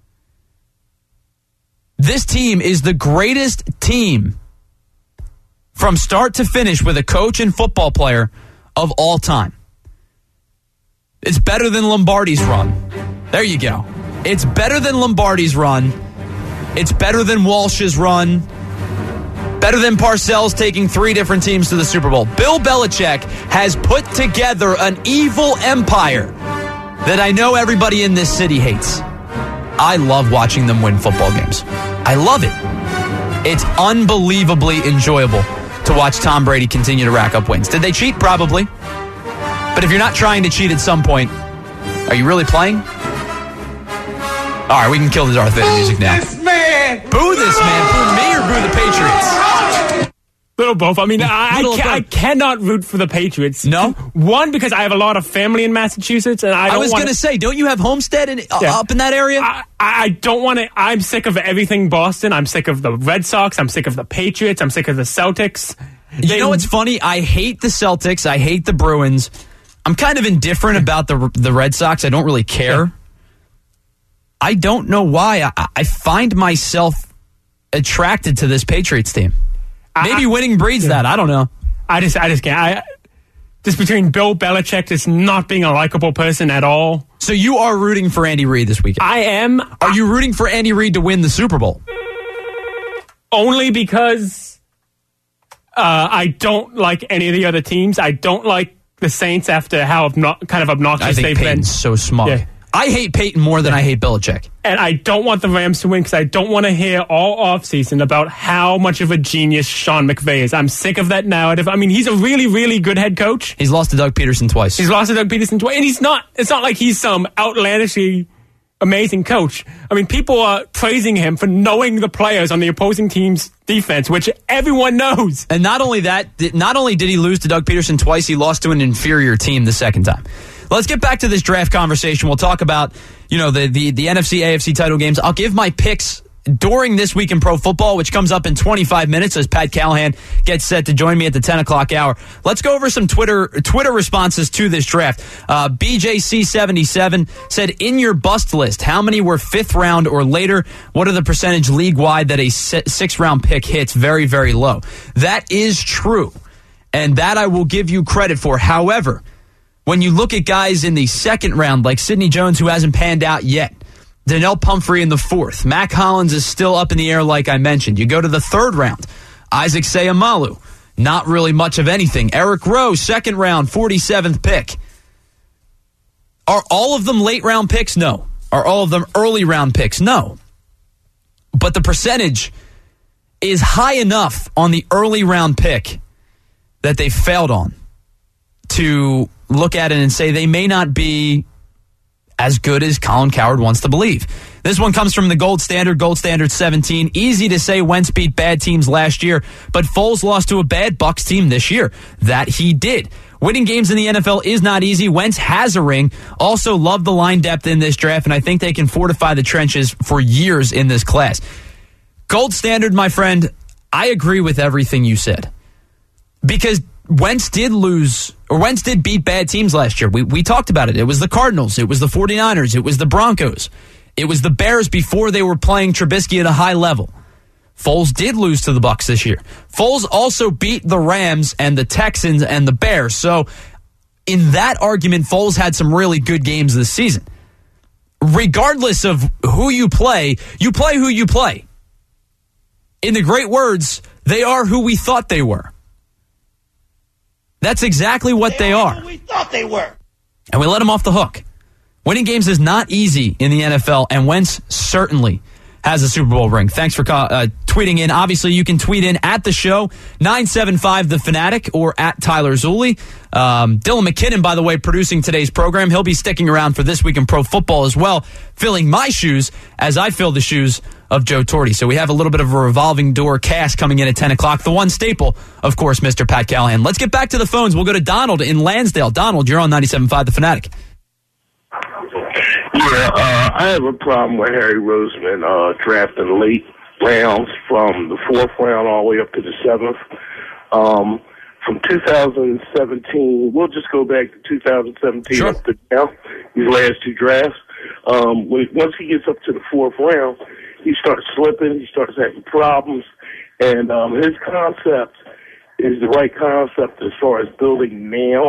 This team is the greatest team from start to finish with a coach and football player of all time. It's better than Lombardi's run. There you go. It's better than Lombardi's run. It's better than Walsh's run. Better than Parcells taking three different teams to the Super Bowl. Bill Belichick has put together an evil empire that I know everybody in this city hates. I love watching them win football games. I love it. It's unbelievably enjoyable to watch Tom Brady continue to rack up wins. Did they cheat? Probably. But if you're not trying to cheat at some point, are you really playing? All right, we can kill the Darth Vader music now. This man! Boo this man. Boo me or boo the Patriots? Little both. I mean, I, I, ca- I cannot root for the Patriots. No? One, because I have a lot of family in Massachusetts, and I don't I was wanna, going to say, don't you have Homestead in, uh, Yeah. up in that area? I, I don't want to. I'm sick of everything Boston. I'm sick of the Red Sox. I'm sick of the Patriots. I'm sick of the Celtics. You They- know what's funny? I hate the Celtics. I hate the Bruins. I'm kind of indifferent about the the Red Sox. I don't really care. Yeah. I don't know why. I, I find myself attracted to this Patriots team. Maybe I, winning breeds yeah. that. I don't know. I just, I just can't. I, just between Bill Belichick just not being a likable person at all. So you are rooting for Andy Reid this weekend? I am. Are you rooting for Andy Reid to win the Super Bowl? Only because uh, I don't like any of the other teams. I don't like the Saints after how obno- kind of obnoxious I think they've Peyton's been. so smart. Yeah. I hate Peyton more than I hate Belichick. And I don't want the Rams to win because I don't want to hear all offseason about how much of a genius Sean McVay is. I'm sick of that narrative. I mean, he's a really, really good head coach. He's lost to Doug Peterson twice. He's lost to Doug Peterson twice. And he's not, it's not like he's some outlandishly amazing coach. I mean, people are praising him for knowing the players on the opposing team's defense, which everyone knows. And not only that, not only did he lose to Doug Peterson twice, he lost to an inferior team the second time. Let's get back to this draft conversation. We'll talk about, you know, the, the, the N F C, A F C title games. I'll give my picks during This Week in Pro Football, which comes up in twenty-five minutes as Pat Callahan gets set to join me at the ten o'clock hour. Let's go over some Twitter Twitter responses to this draft. Uh, B J C seventy-seven said, in your bust list, how many were fifth round or later? What are the percentage league-wide that a sixth round pick hits? Very, very low. That is true, and that I will give you credit for. However, when you look at guys in the second round, like Sidney Jones, who hasn't panned out yet, Donnell Pumphrey in the fourth, Mac Hollins is still up in the air, like I mentioned. You go to the third round, Isaac Seumalo, not really much of anything. Eric Rowe, second round, forty-seventh pick. Are all of them late round picks? No. Are all of them early round picks? No. But the percentage is high enough on the early round pick that they failed on to look at it and say they may not be as good as Colin Cowherd wants to believe. This one comes from the Gold Standard, Gold Standard seventeen. Easy to say Wentz beat bad teams last year, but Foles lost to a bad Bucs team this year. That he did. Winning games in the N F L is not easy. Wentz has a ring. Also love the line depth in this draft, and I think they can fortify the trenches for years in this class. Gold standard, my friend, I agree with everything you said. Because Wentz did lose, or Wentz did beat bad teams last year. We we talked about it. It was the Cardinals. It was the 49ers. It was the Broncos. It was the Bears before they were playing Trubisky at a high level. Foles did lose to the Bucs this year. Foles also beat the Rams and the Texans and the Bears. So in that argument, Foles had some really good games this season. Regardless of who you play, you play who you play. In the great words, they are who we thought they were. That's exactly what they, they are. Who we thought they were. And we let them off the hook. Winning games is not easy in the N F L, and Wentz certainly has a Super Bowl ring. Thanks for uh, tweeting in. Obviously, you can tweet in at the show, nine seven five The Fanatic, or at Tyler Zulli. Um, Dylan McKinnon, by the way, producing today's program. He'll be sticking around for This Week in Pro Football as well, filling my shoes as I fill the shoes of Joe Torti. So we have a little bit of a revolving door cast coming in at ten o'clock. The one staple, of course, Mister Pat Callahan. Let's get back to the phones. We'll go to Donald in Lansdale. Donald, you're on ninety-seven point five The Fanatic. Yeah, uh, I have a problem with Harry Roseman uh, drafting late rounds from the fourth round all the way up to the seventh. Um, from two thousand seventeen, we'll just go back to two thousand seventeen sure. up to now, these last two drafts. Um, when, once he gets up to the fourth round, he starts slipping, he starts having problems, and um, his concept is the right concept as far as building now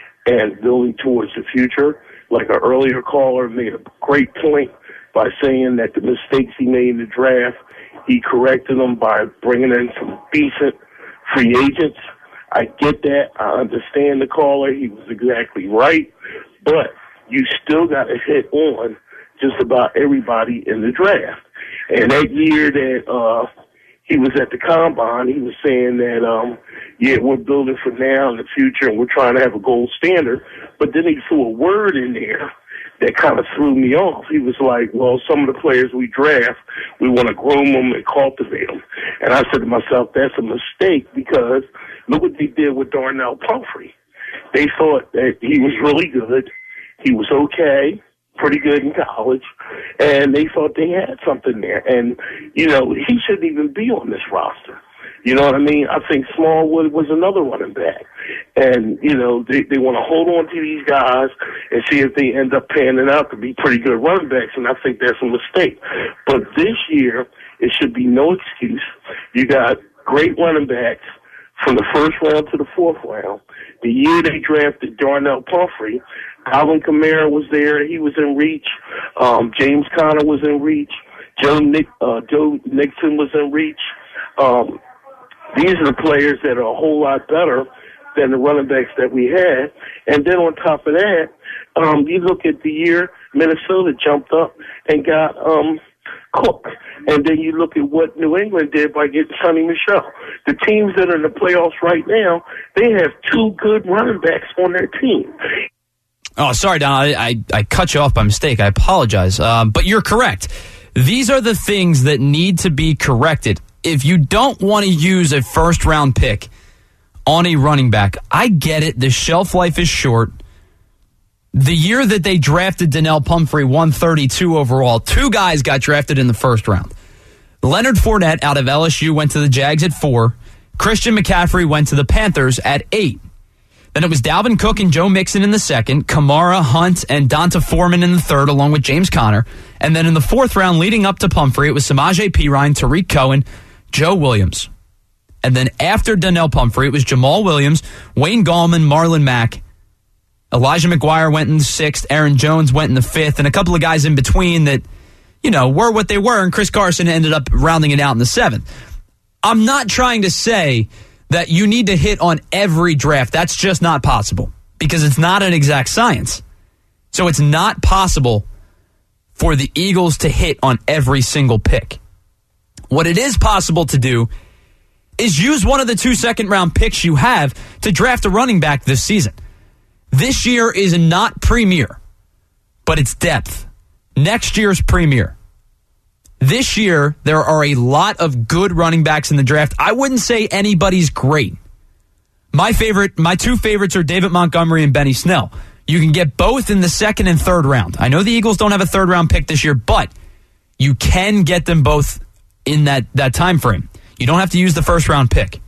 and building towards the future. Like an earlier caller made a great point by saying that the mistakes he made in the draft, he corrected them by bringing in some decent free agents. I get that. I understand the caller. He was exactly right. But you still got to hit on just about everybody in the draft. And that year that uh, he was at the Combine, he was saying that, um, yeah, we're building for now and the future, and we're trying to have a gold standard. But then he threw a word in there that kind of threw me off. He was like, well, some of the players we draft, we want to groom them and cultivate them. And I said to myself, that's a mistake, because look what they did with Darnell Pumphrey. They thought that he was really good. He was okay, pretty good in college, and they thought they had something there. And, you know, he shouldn't even be on this roster. You know what I mean? I think Smallwood was another running back. And, you know, they, they want to hold on to these guys and see if they end up panning out to be pretty good running backs, and I think that's a mistake. But this year, it should be no excuse. You got great running backs from the first round to the fourth round. The year they drafted Darnell Pumphrey, Alvin Kamara was there. He was in reach. Um, James Conner was in reach. Joe, Nick, uh, Joe Nixon was in reach. Um, these are the players that are a whole lot better than the running backs that we had. And then on top of that, um, you look at the year Minnesota jumped up and got um, Cook. And then you look at what New England did by getting Sonny Michel. The teams that are in the playoffs right now, they have two good running backs on their team. Oh, sorry, Don. I, I, I cut you off by mistake. I apologize. Um, but you're correct. These are the things that need to be corrected. If you don't want to use a first-round pick on a running back, I get it. The shelf life is short. The year that they drafted Donnell Pumphrey, one thirty-two overall, two guys got drafted in the first round. Leonard Fournette out of L S U went to the Jags at four. Christian McCaffrey went to the Panthers at eight. Then it was Dalvin Cook and Joe Mixon in the second, Kamara, Hunt, and Donta Foreman in the third, along with James Conner. And then in the fourth round, leading up to Pumphrey, it was Samaje Perine, Tariq Cohen, Joe Williams. And then after Donnell Pumphrey, it was Jamal Williams, Wayne Gallman, Marlon Mack. Elijah McGuire went in the sixth, Aaron Jones went in the fifth, and a couple of guys in between that, you know, were what they were, and Chris Carson ended up rounding it out in the seventh. I'm not trying to say that you need to hit on every draft. That's just not possible, because it's not an exact science. So it's not possible for the Eagles to hit on every single pick. What it is possible to do is use one of the two second-round picks you have to draft a running back this season. This year is not premier, but it's depth. Next year's premier. This year, there are a lot of good running backs in the draft. I wouldn't say anybody's great. My favorite, my two favorites are David Montgomery and Benny Snell. You can get both in the second and third round. I know the Eagles don't have a third round pick this year, but you can get them both in that, that time frame. You don't have to use the first round pick.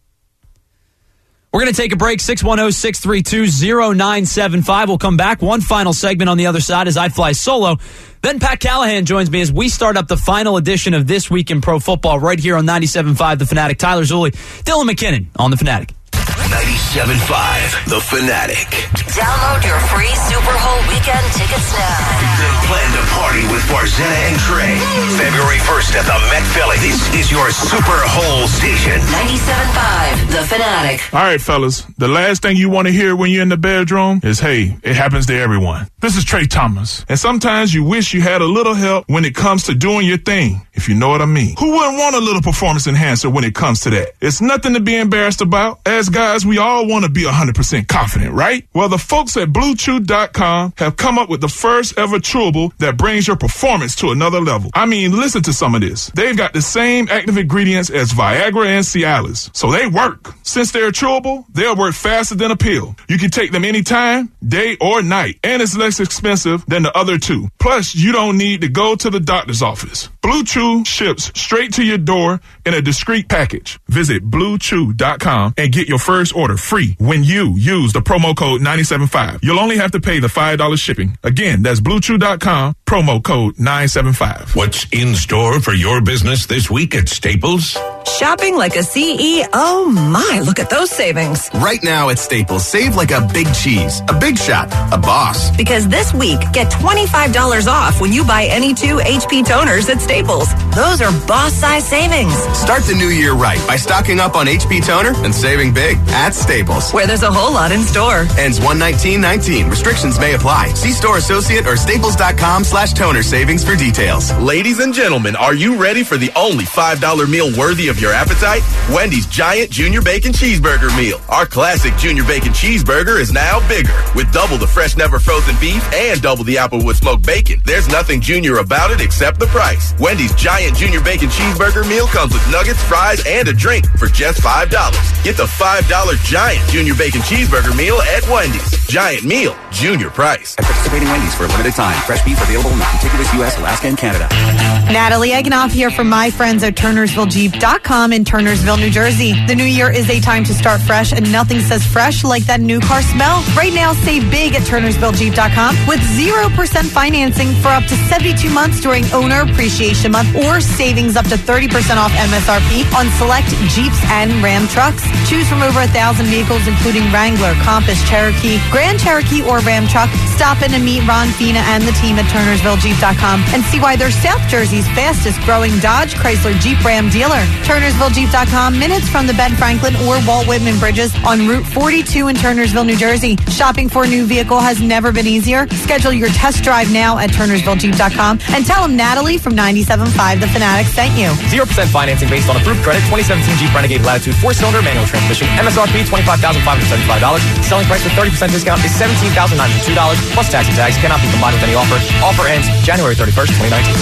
We're going to take a break. six one zero, six three two, zero nine seven five. We'll come back. One final segment on the other side as I fly solo. Then Pat Callahan joins me as we start up the final edition of This Week in Pro Football right here on ninety-seven point five The Fanatic. Tyler Zulli, Dylan McKinnon on The Fanatic. ninety-seven point five The Fanatic. Download your free Super Bowl weekend tickets now. Then plan to party with Barzena and Trey. February first at the Met Philly. This is your Super Bowl station. ninety-seven point five The Fanatic. All right, fellas. The last thing you want to hear when you're in the bedroom is, hey, it happens to everyone. This is Trey Thomas. And sometimes you wish you had a little help when it comes to doing your thing, if you know what I mean. Who wouldn't want a little performance enhancer when it comes to that? It's nothing to be embarrassed about. As guys, we all want to be one hundred percent confident, right? Well, the folks at Blue Chew dot com have come up with the first ever chewable that brings your performance to another level. I mean, listen to some of this. They've got the same active ingredients as Viagra and Cialis, so they work. Since they're chewable, they'll work faster than a pill. You can take them anytime, day or night, and it's less expensive than the other two. Plus, you don't need to go to the doctor's office. Blue Chew ships straight to your door in a discreet package. Visit Blue Chew dot com and get your first order free when you use the promo code ninety-seven point five. You'll only have to pay the five dollars shipping. Again, that's Blue Chew dot com, promo code nine seven five. What's in store for your business this week at Staples? Shopping like a C E O? My, look at those savings. Right now at Staples, save like a big cheese, a big shot, a boss. Because this week, get twenty-five dollars off when you buy any two H P toners at Staples. Those are boss-size savings. Start the new year right by stocking up on H P toner and saving big at Staples. Where there's a whole lot in store. Ends one nineteen nineteen. Restrictions may apply. See store associate or staples dot com slash toner savings for details. Ladies and gentlemen, are you ready for the only five dollar meal worthy of your appetite? Wendy's Giant Junior Bacon Cheeseburger Meal. Our classic Junior Bacon Cheeseburger is now bigger. With double the fresh, never frozen beef and double the Applewood smoked bacon. There's nothing junior about it except the price. Wendy's Giant Junior Bacon Cheeseburger Meal comes with nuggets, fries, and a drink for just five dollars. Get the five dollar Giant Junior Bacon Cheeseburger Meal at Wendy's. Giant Meal, Junior price. At participating Wendy's for a limited time. Fresh beef available in the contiguous U S, Alaska, and Canada. Natalie Eganoff here from my friends at Turnersville Jeep dot com in Turnersville, New Jersey. The new year is a time to start fresh, and nothing says fresh like that new car smell. Right now, save big at Turnersville Jeep dot com with zero percent financing for up to seventy-two months during Owner Appreciation Month, or savings up to thirty percent off M S R P on select Jeeps and Ram trucks. Choose from over a thousand vehicles, including Wrangler, Compass, Cherokee, Grand Cherokee, or Ram truck. Stop in and meet Ron Fina and the team at Turnersville Jeep dot com and see why they're South Jersey's fastest growing Dodge, Chrysler, Jeep, Ram dealer. Turnersville Jeep dot com, minutes from the Ben Franklin or Walt Whitman bridges on Route forty-two in Turnersville, New Jersey. Shopping for a new vehicle has never been easier. Schedule your test drive now at Turnersville Jeep dot com and tell them Natalie from ninety-seven point five The Fanatic sent you. zero percent financing based on approved credit. twenty seventeen Jeep Renegade Latitude four-cylinder manual transmission. M S R P twenty-five thousand five hundred seventy-five dollars. Selling price with thirty percent discount is seventeen thousand nine hundred two dollars plus tax and tags. Cannot be combined with any offer. Offer ends January thirty-first, twenty nineteen.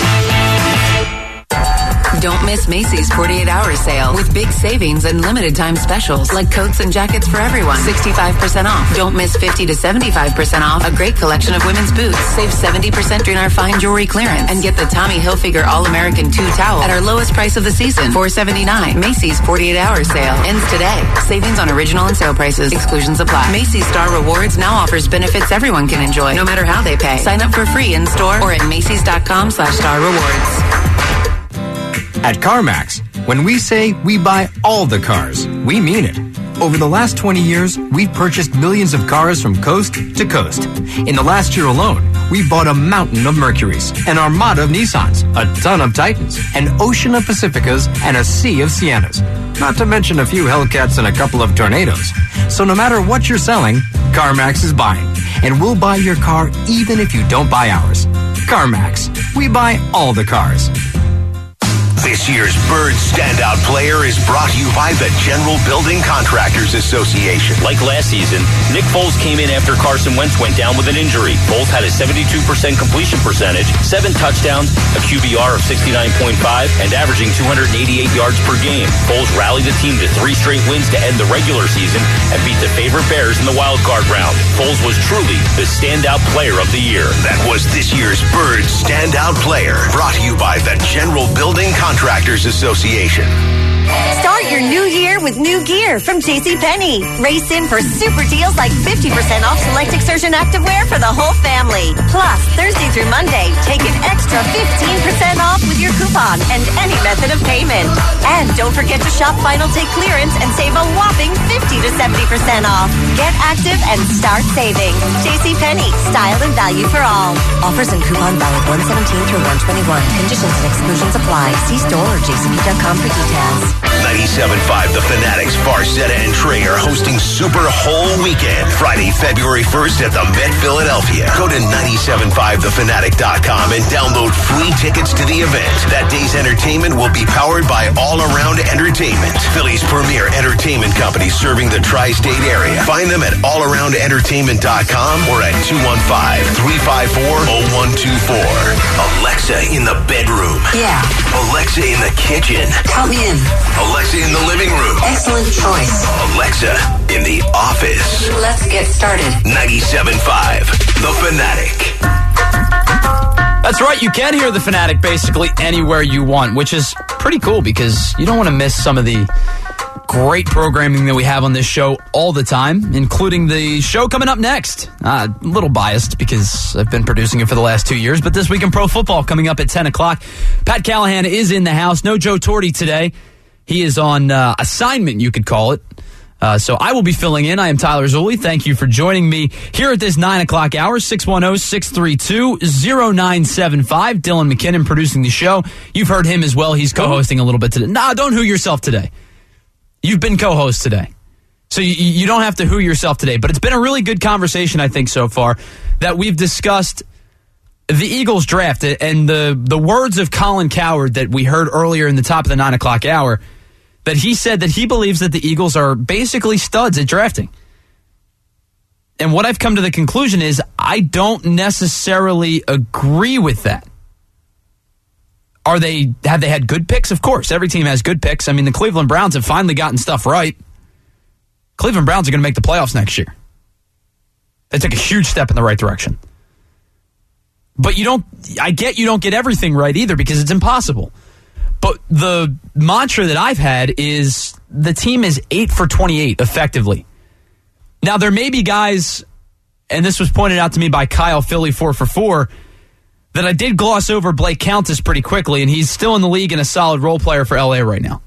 Don't miss Macy's forty-eight hour sale with big savings and limited time specials like coats and jackets for everyone. sixty-five percent off. Don't miss fifty to seventy-five percent off a great collection of women's boots. Save seventy percent during our fine jewelry clearance and get the Tommy Hilfiger All-American two towel at our lowest price of the season, four seventy-nine. Macy's forty-eight hour sale ends today. Savings on original and sale prices. Exclusions apply. Macy's Star Rewards now offers benefits everyone can enjoy, no matter how they pay. Sign up for free in store or at Macy's dot com slash star rewards. At CarMax, when we say we buy all the cars, we mean it. Over the last twenty years, we've purchased millions of cars from coast to coast. In the last year alone, we bought a mountain of Mercurys, an armada of Nissans, a ton of Titans, an ocean of Pacificas, and a sea of Siennas. Not to mention a few Hellcats and a couple of Tornadoes. So no matter what you're selling, CarMax is buying. And we'll buy your car even if you don't buy ours. CarMax, we buy all the cars. This year's Birds Standout Player is brought to you by the General Building Contractors Association. Like last season, Nick Foles came in after Carson Wentz went down with an injury. Foles had a seventy-two percent completion percentage, seven touchdowns, a Q B R of sixty-nine point five, and averaging two hundred eighty-eight yards per game. Foles rallied the team to three straight wins to end the regular season and beat the favorite Bears in the wild card round. Foles was truly the standout player of the year. That was this year's Birds Standout Player, brought to you by the General Building Contractors Association. Start your new year with new gear from JCPenney. Race in for super deals like fifty percent off select Exertion activewear for the whole family. Plus, Thursday through Monday, take an extra fifteen percent off with your coupon and any method of payment. And don't forget to shop Final Take clearance and save a whopping fifty to seventy percent off. Get active and start saving. JCPenney, style and value for all. Offers and coupon valid one seventeen through one twenty-one. Conditions and exclusions apply. See store or j c p dot com for details. ninety-seven point five The Fanatics, Barcetta and Trey are hosting Super Whole Weekend, Friday, February first at the Met Philadelphia. Go to nine seven five the fanatic dot com and download free tickets to the event. That day's entertainment will be powered by All Around Entertainment, Philly's premier entertainment company serving the tri-state area. Find them at all around entertainment dot com or at two one five, three five four, zero one two four. Alexa in the bedroom. Yeah. Alexa in the kitchen. Count me in. Alexa in the living room. Excellent choice. Alexa in the office. Let's get started. ninety-seven point five The Fanatic. That's right, you can hear The Fanatic basically anywhere you want, which is pretty cool because you don't want to miss some of the great programming that we have on this show all the time, including the show coming up next. Uh, a little biased because I've been producing it for the last two years, but This Week in Pro Football coming up at ten o'clock. Pat Callahan is in the house. No Joe Torti today. He is on uh, assignment, you could call it. Uh, so I will be filling in. I am Tyler Zulli. Thank you for joining me here at this nine o'clock hour. six one zero, six three two, zero nine seven five. Dylan McKinnon producing the show. You've heard him as well. He's co-hosting a little bit today. Nah, don't who yourself today. You've been co-host today. So you, you don't have to who yourself today. But it's been a really good conversation, I think, so far, that we've discussed the Eagles draft and the, the words of Colin Cowherd that we heard earlier in the top of the nine o'clock hour, that he said that he believes that the Eagles are basically studs at drafting. And what I've come to the conclusion is I don't necessarily agree with that. Are they, have they had good picks? Of course. Every team has good picks. I mean, the Cleveland Browns have finally gotten stuff right. Cleveland Browns are going to make the playoffs next year. They took a huge step in the right direction. But you don't, I get you don't get everything right either because it's impossible. But the mantra that I've had is the team is eight for twenty-eight effectively. Now, there may be guys, and this was pointed out to me by Kyle Philly four for four, that I did gloss over Blake Countess pretty quickly, and he's still in the league and a solid role player for L A right now.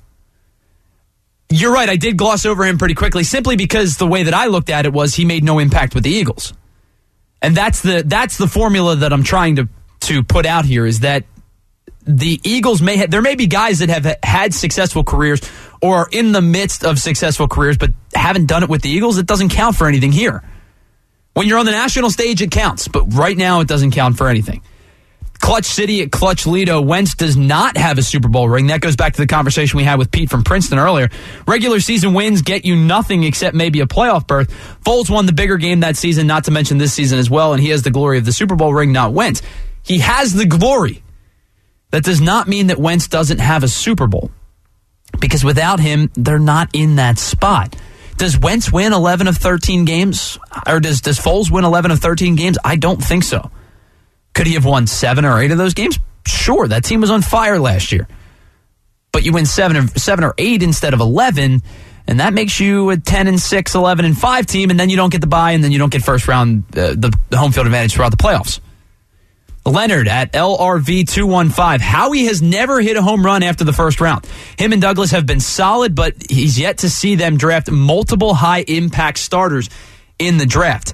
You're right, I did gloss over him pretty quickly simply because the way that I looked at it was he made no impact with the Eagles. And that's the that's the formula that I'm trying to, to put out here is that the Eagles may have, there may be guys that have had successful careers or are in the midst of successful careers but haven't done it with the Eagles. It doesn't count for anything here. When you're on the national stage, it counts, but right now it doesn't count for anything. Clutch City at Clutch Lido. Wentz does not have a Super Bowl ring. That goes back to the conversation we had with Pete from Princeton earlier. Regular season wins get you nothing except maybe a playoff berth. Foles won the bigger game that season, not to mention this season as well, and he has the glory of the Super Bowl ring, not Wentz. He has the glory. That does not mean that Wentz doesn't have a Super Bowl. Because without him, they're not in that spot. Does Wentz win eleven of thirteen games? Or does, does Foles win eleven of thirteen games? I don't think so. Could he have won seven or eight of those games? Sure, that team was on fire last year. But you win seven or, seven or eight instead of eleven, and that makes you a ten and six, eleven and five team, and then you don't get the bye, and then you don't get first round, uh, the, the home field advantage throughout the playoffs. Leonard at L R V two one five. Howie has never hit a home run after the first round. Him and Douglas have been solid, but he's yet to see them draft multiple high-impact starters in the draft.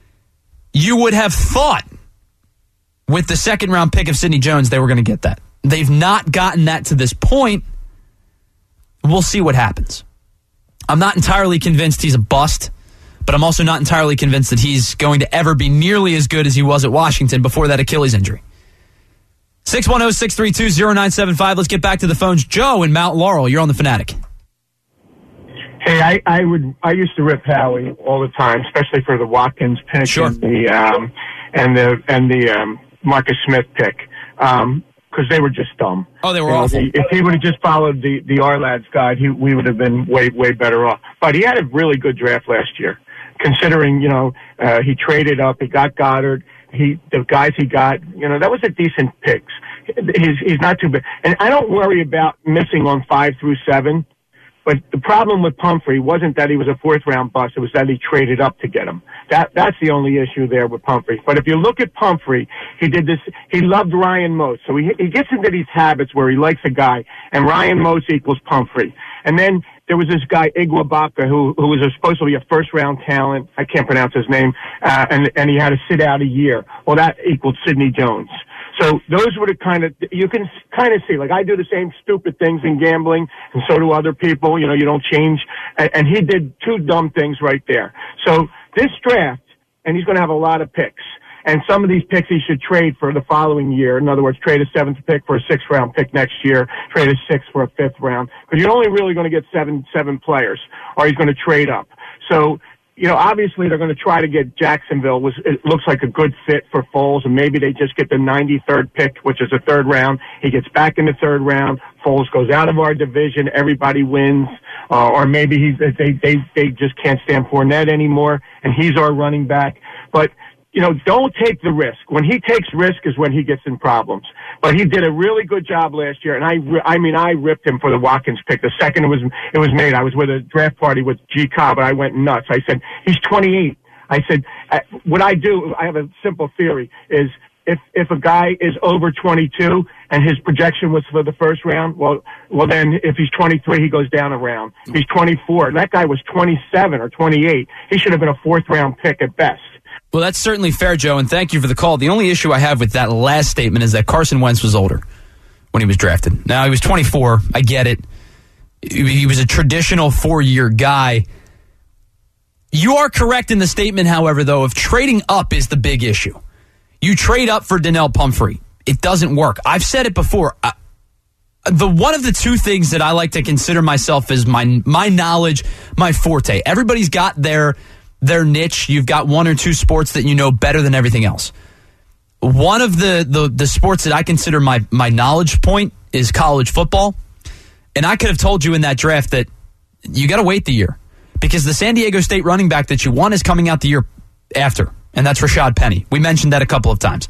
You would have thought with the second-round pick of Sidney Jones they were going to get that. They've not gotten that to this point. We'll see what happens. I'm not entirely convinced he's a bust, but I'm also not entirely convinced that he's going to ever be nearly as good as he was at Washington before that Achilles injury. six one zero, six three two, zero nine seven five. Let's get back to the phones. Joe in Mount Laurel, you're on the Fanatic. Hey, I, I would I used to rip Howie all the time, especially for the Watkins pick sure. and the um, and the and the um, Marcus Smith pick, because um, they were just dumb. Oh, they were you know, awful. The, if he would have just followed the the Arlad's guide, he, we would have been way way better off. But he had a really good draft last year, considering you know uh, he traded up, he got Goddard, he the guys he got, you know that was a decent picks. He's he's not too bad, and I don't worry about missing on five through seven. But the problem with Pumphrey wasn't that he was a fourth-round bust. It was that he traded up to get him. That That's the only issue there with Pumphrey. But if you look at Pumphrey, he did this. He loved Ryan Mose. So he, he gets into these habits where he likes a guy, and Ryan Mose equals Pumphrey. And then there was this guy, Iguabaka, who, who was supposed to be a first-round talent. I can't pronounce his name. Uh, and, and he had to sit out a year. Well, that equaled Sidney Jones. So those were the kind of, you can kind of see, like I do the same stupid things in gambling, and so do other people. You know, you don't change. And, and he did two dumb things right there. So this draft, and he's going to have a lot of picks. And some of these picks he should trade for the following year. In other words, trade a seventh pick for a sixth round pick next year, trade a sixth for a fifth round. Because you're only really going to get seven, seven players, or he's going to trade up. So, you know, obviously they're going to try to get Jacksonville. Was it looks like a good fit for Foles, and maybe they just get the ninety-third pick, which is a third round. He gets back in the third round. Foles goes out of our division. Everybody wins, uh, or maybe he's they they they just can't stand Fournette anymore, and he's our running back. But you know, don't take the risk. When he takes risk is when he gets in problems. But he did a really good job last year, and I, I mean, I ripped him for the Watkins pick. The second it was it was made, I was with a draft party with G. Cobb, and I went nuts. I said, he's twenty-eight. I said, what I do, I have a simple theory, is if if a guy is over twenty-two and his projection was for the first round, well, well then if he's twenty-three, he goes down a round. If he's twenty-four, that guy was twenty-seven or twenty-eight. He should have been a fourth round pick at best. Well, that's certainly fair, Joe, and thank you for the call. The only issue I have with that last statement is that Carson Wentz was older when he was drafted. Now, he was twenty-four. I get it. He was a traditional four-year guy. You are correct in the statement, however, though, if trading up is the big issue. You trade up for Donnell Pumphrey. It doesn't work. I've said it before. I, the one of the two things that I like to consider myself as my my knowledge, my forte. Everybody's got their... their niche. You've got one or two sports that you know better than everything else. One of the, the, the sports that I consider my, my knowledge point is college football. And I could have told you in that draft that you got to wait the year because the San Diego State running back that you want is coming out the year after, and that's Rashad Penny. We mentioned that a couple of times.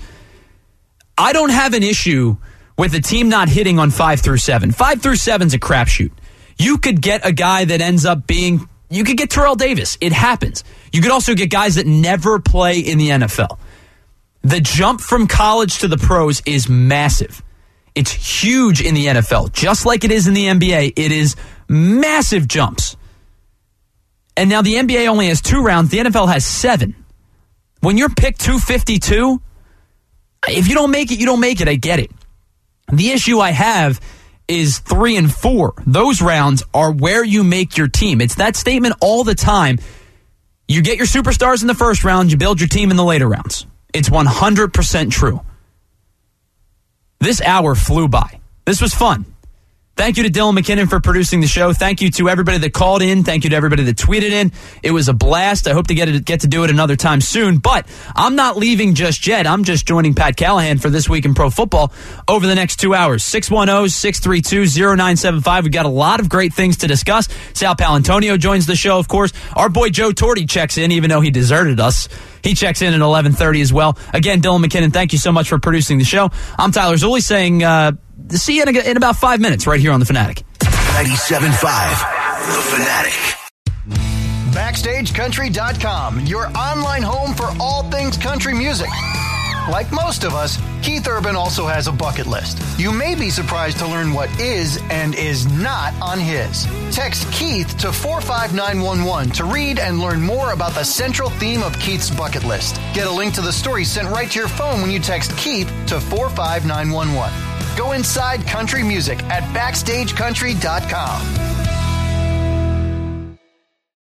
I don't have an issue with a team not hitting on five through seven. Five through seven's a crapshoot. You could get a guy that ends up being... You could get Terrell Davis. It happens. You could also get guys that never play in the N F L. The jump from college to the pros is massive. It's huge in the N F L. Just like it is in the N B A, it is massive jumps. And now the N B A only has two rounds. The N F L has seven. When you're picked two fifty-two, if you don't make it, you don't make it. I get it. The issue I have is three and four. Those rounds are where you make your team. It's that statement all the time. You get your superstars in the first round, you build your team in the later rounds. It's one hundred percent true. This hour flew by. This was fun. Thank you to Dylan McKinnon for producing the show. Thank you to everybody that called in. Thank you to everybody that tweeted in. It was a blast. I hope to get it, get to do it another time soon. But I'm not leaving just yet. I'm just joining Pat Callahan for This Week in Pro Football over the next two hours. six one zero, six three two, zero nine seven five. We've got a lot of great things to discuss. Sal Palantonio joins the show, of course. Our boy Joe Torti checks in, even though he deserted us. He checks in at eleven thirty as well. Again, Dylan McKinnon, thank you so much for producing the show. I'm Tyler Zulli saying... Uh, See you in, a, in about five minutes right here on The Fanatic. ninety-seven point five, The Fanatic. Backstage Country dot com, your online home for all things country music. Like most of us, Keith Urban also has a bucket list. You may be surprised to learn what is and is not on his. Text Keith to four five nine one one to read and learn more about the central theme of Keith's bucket list. Get a link to the story sent right to your phone when you text Keith to four five nine one one. Go inside country music at backstage country dot com.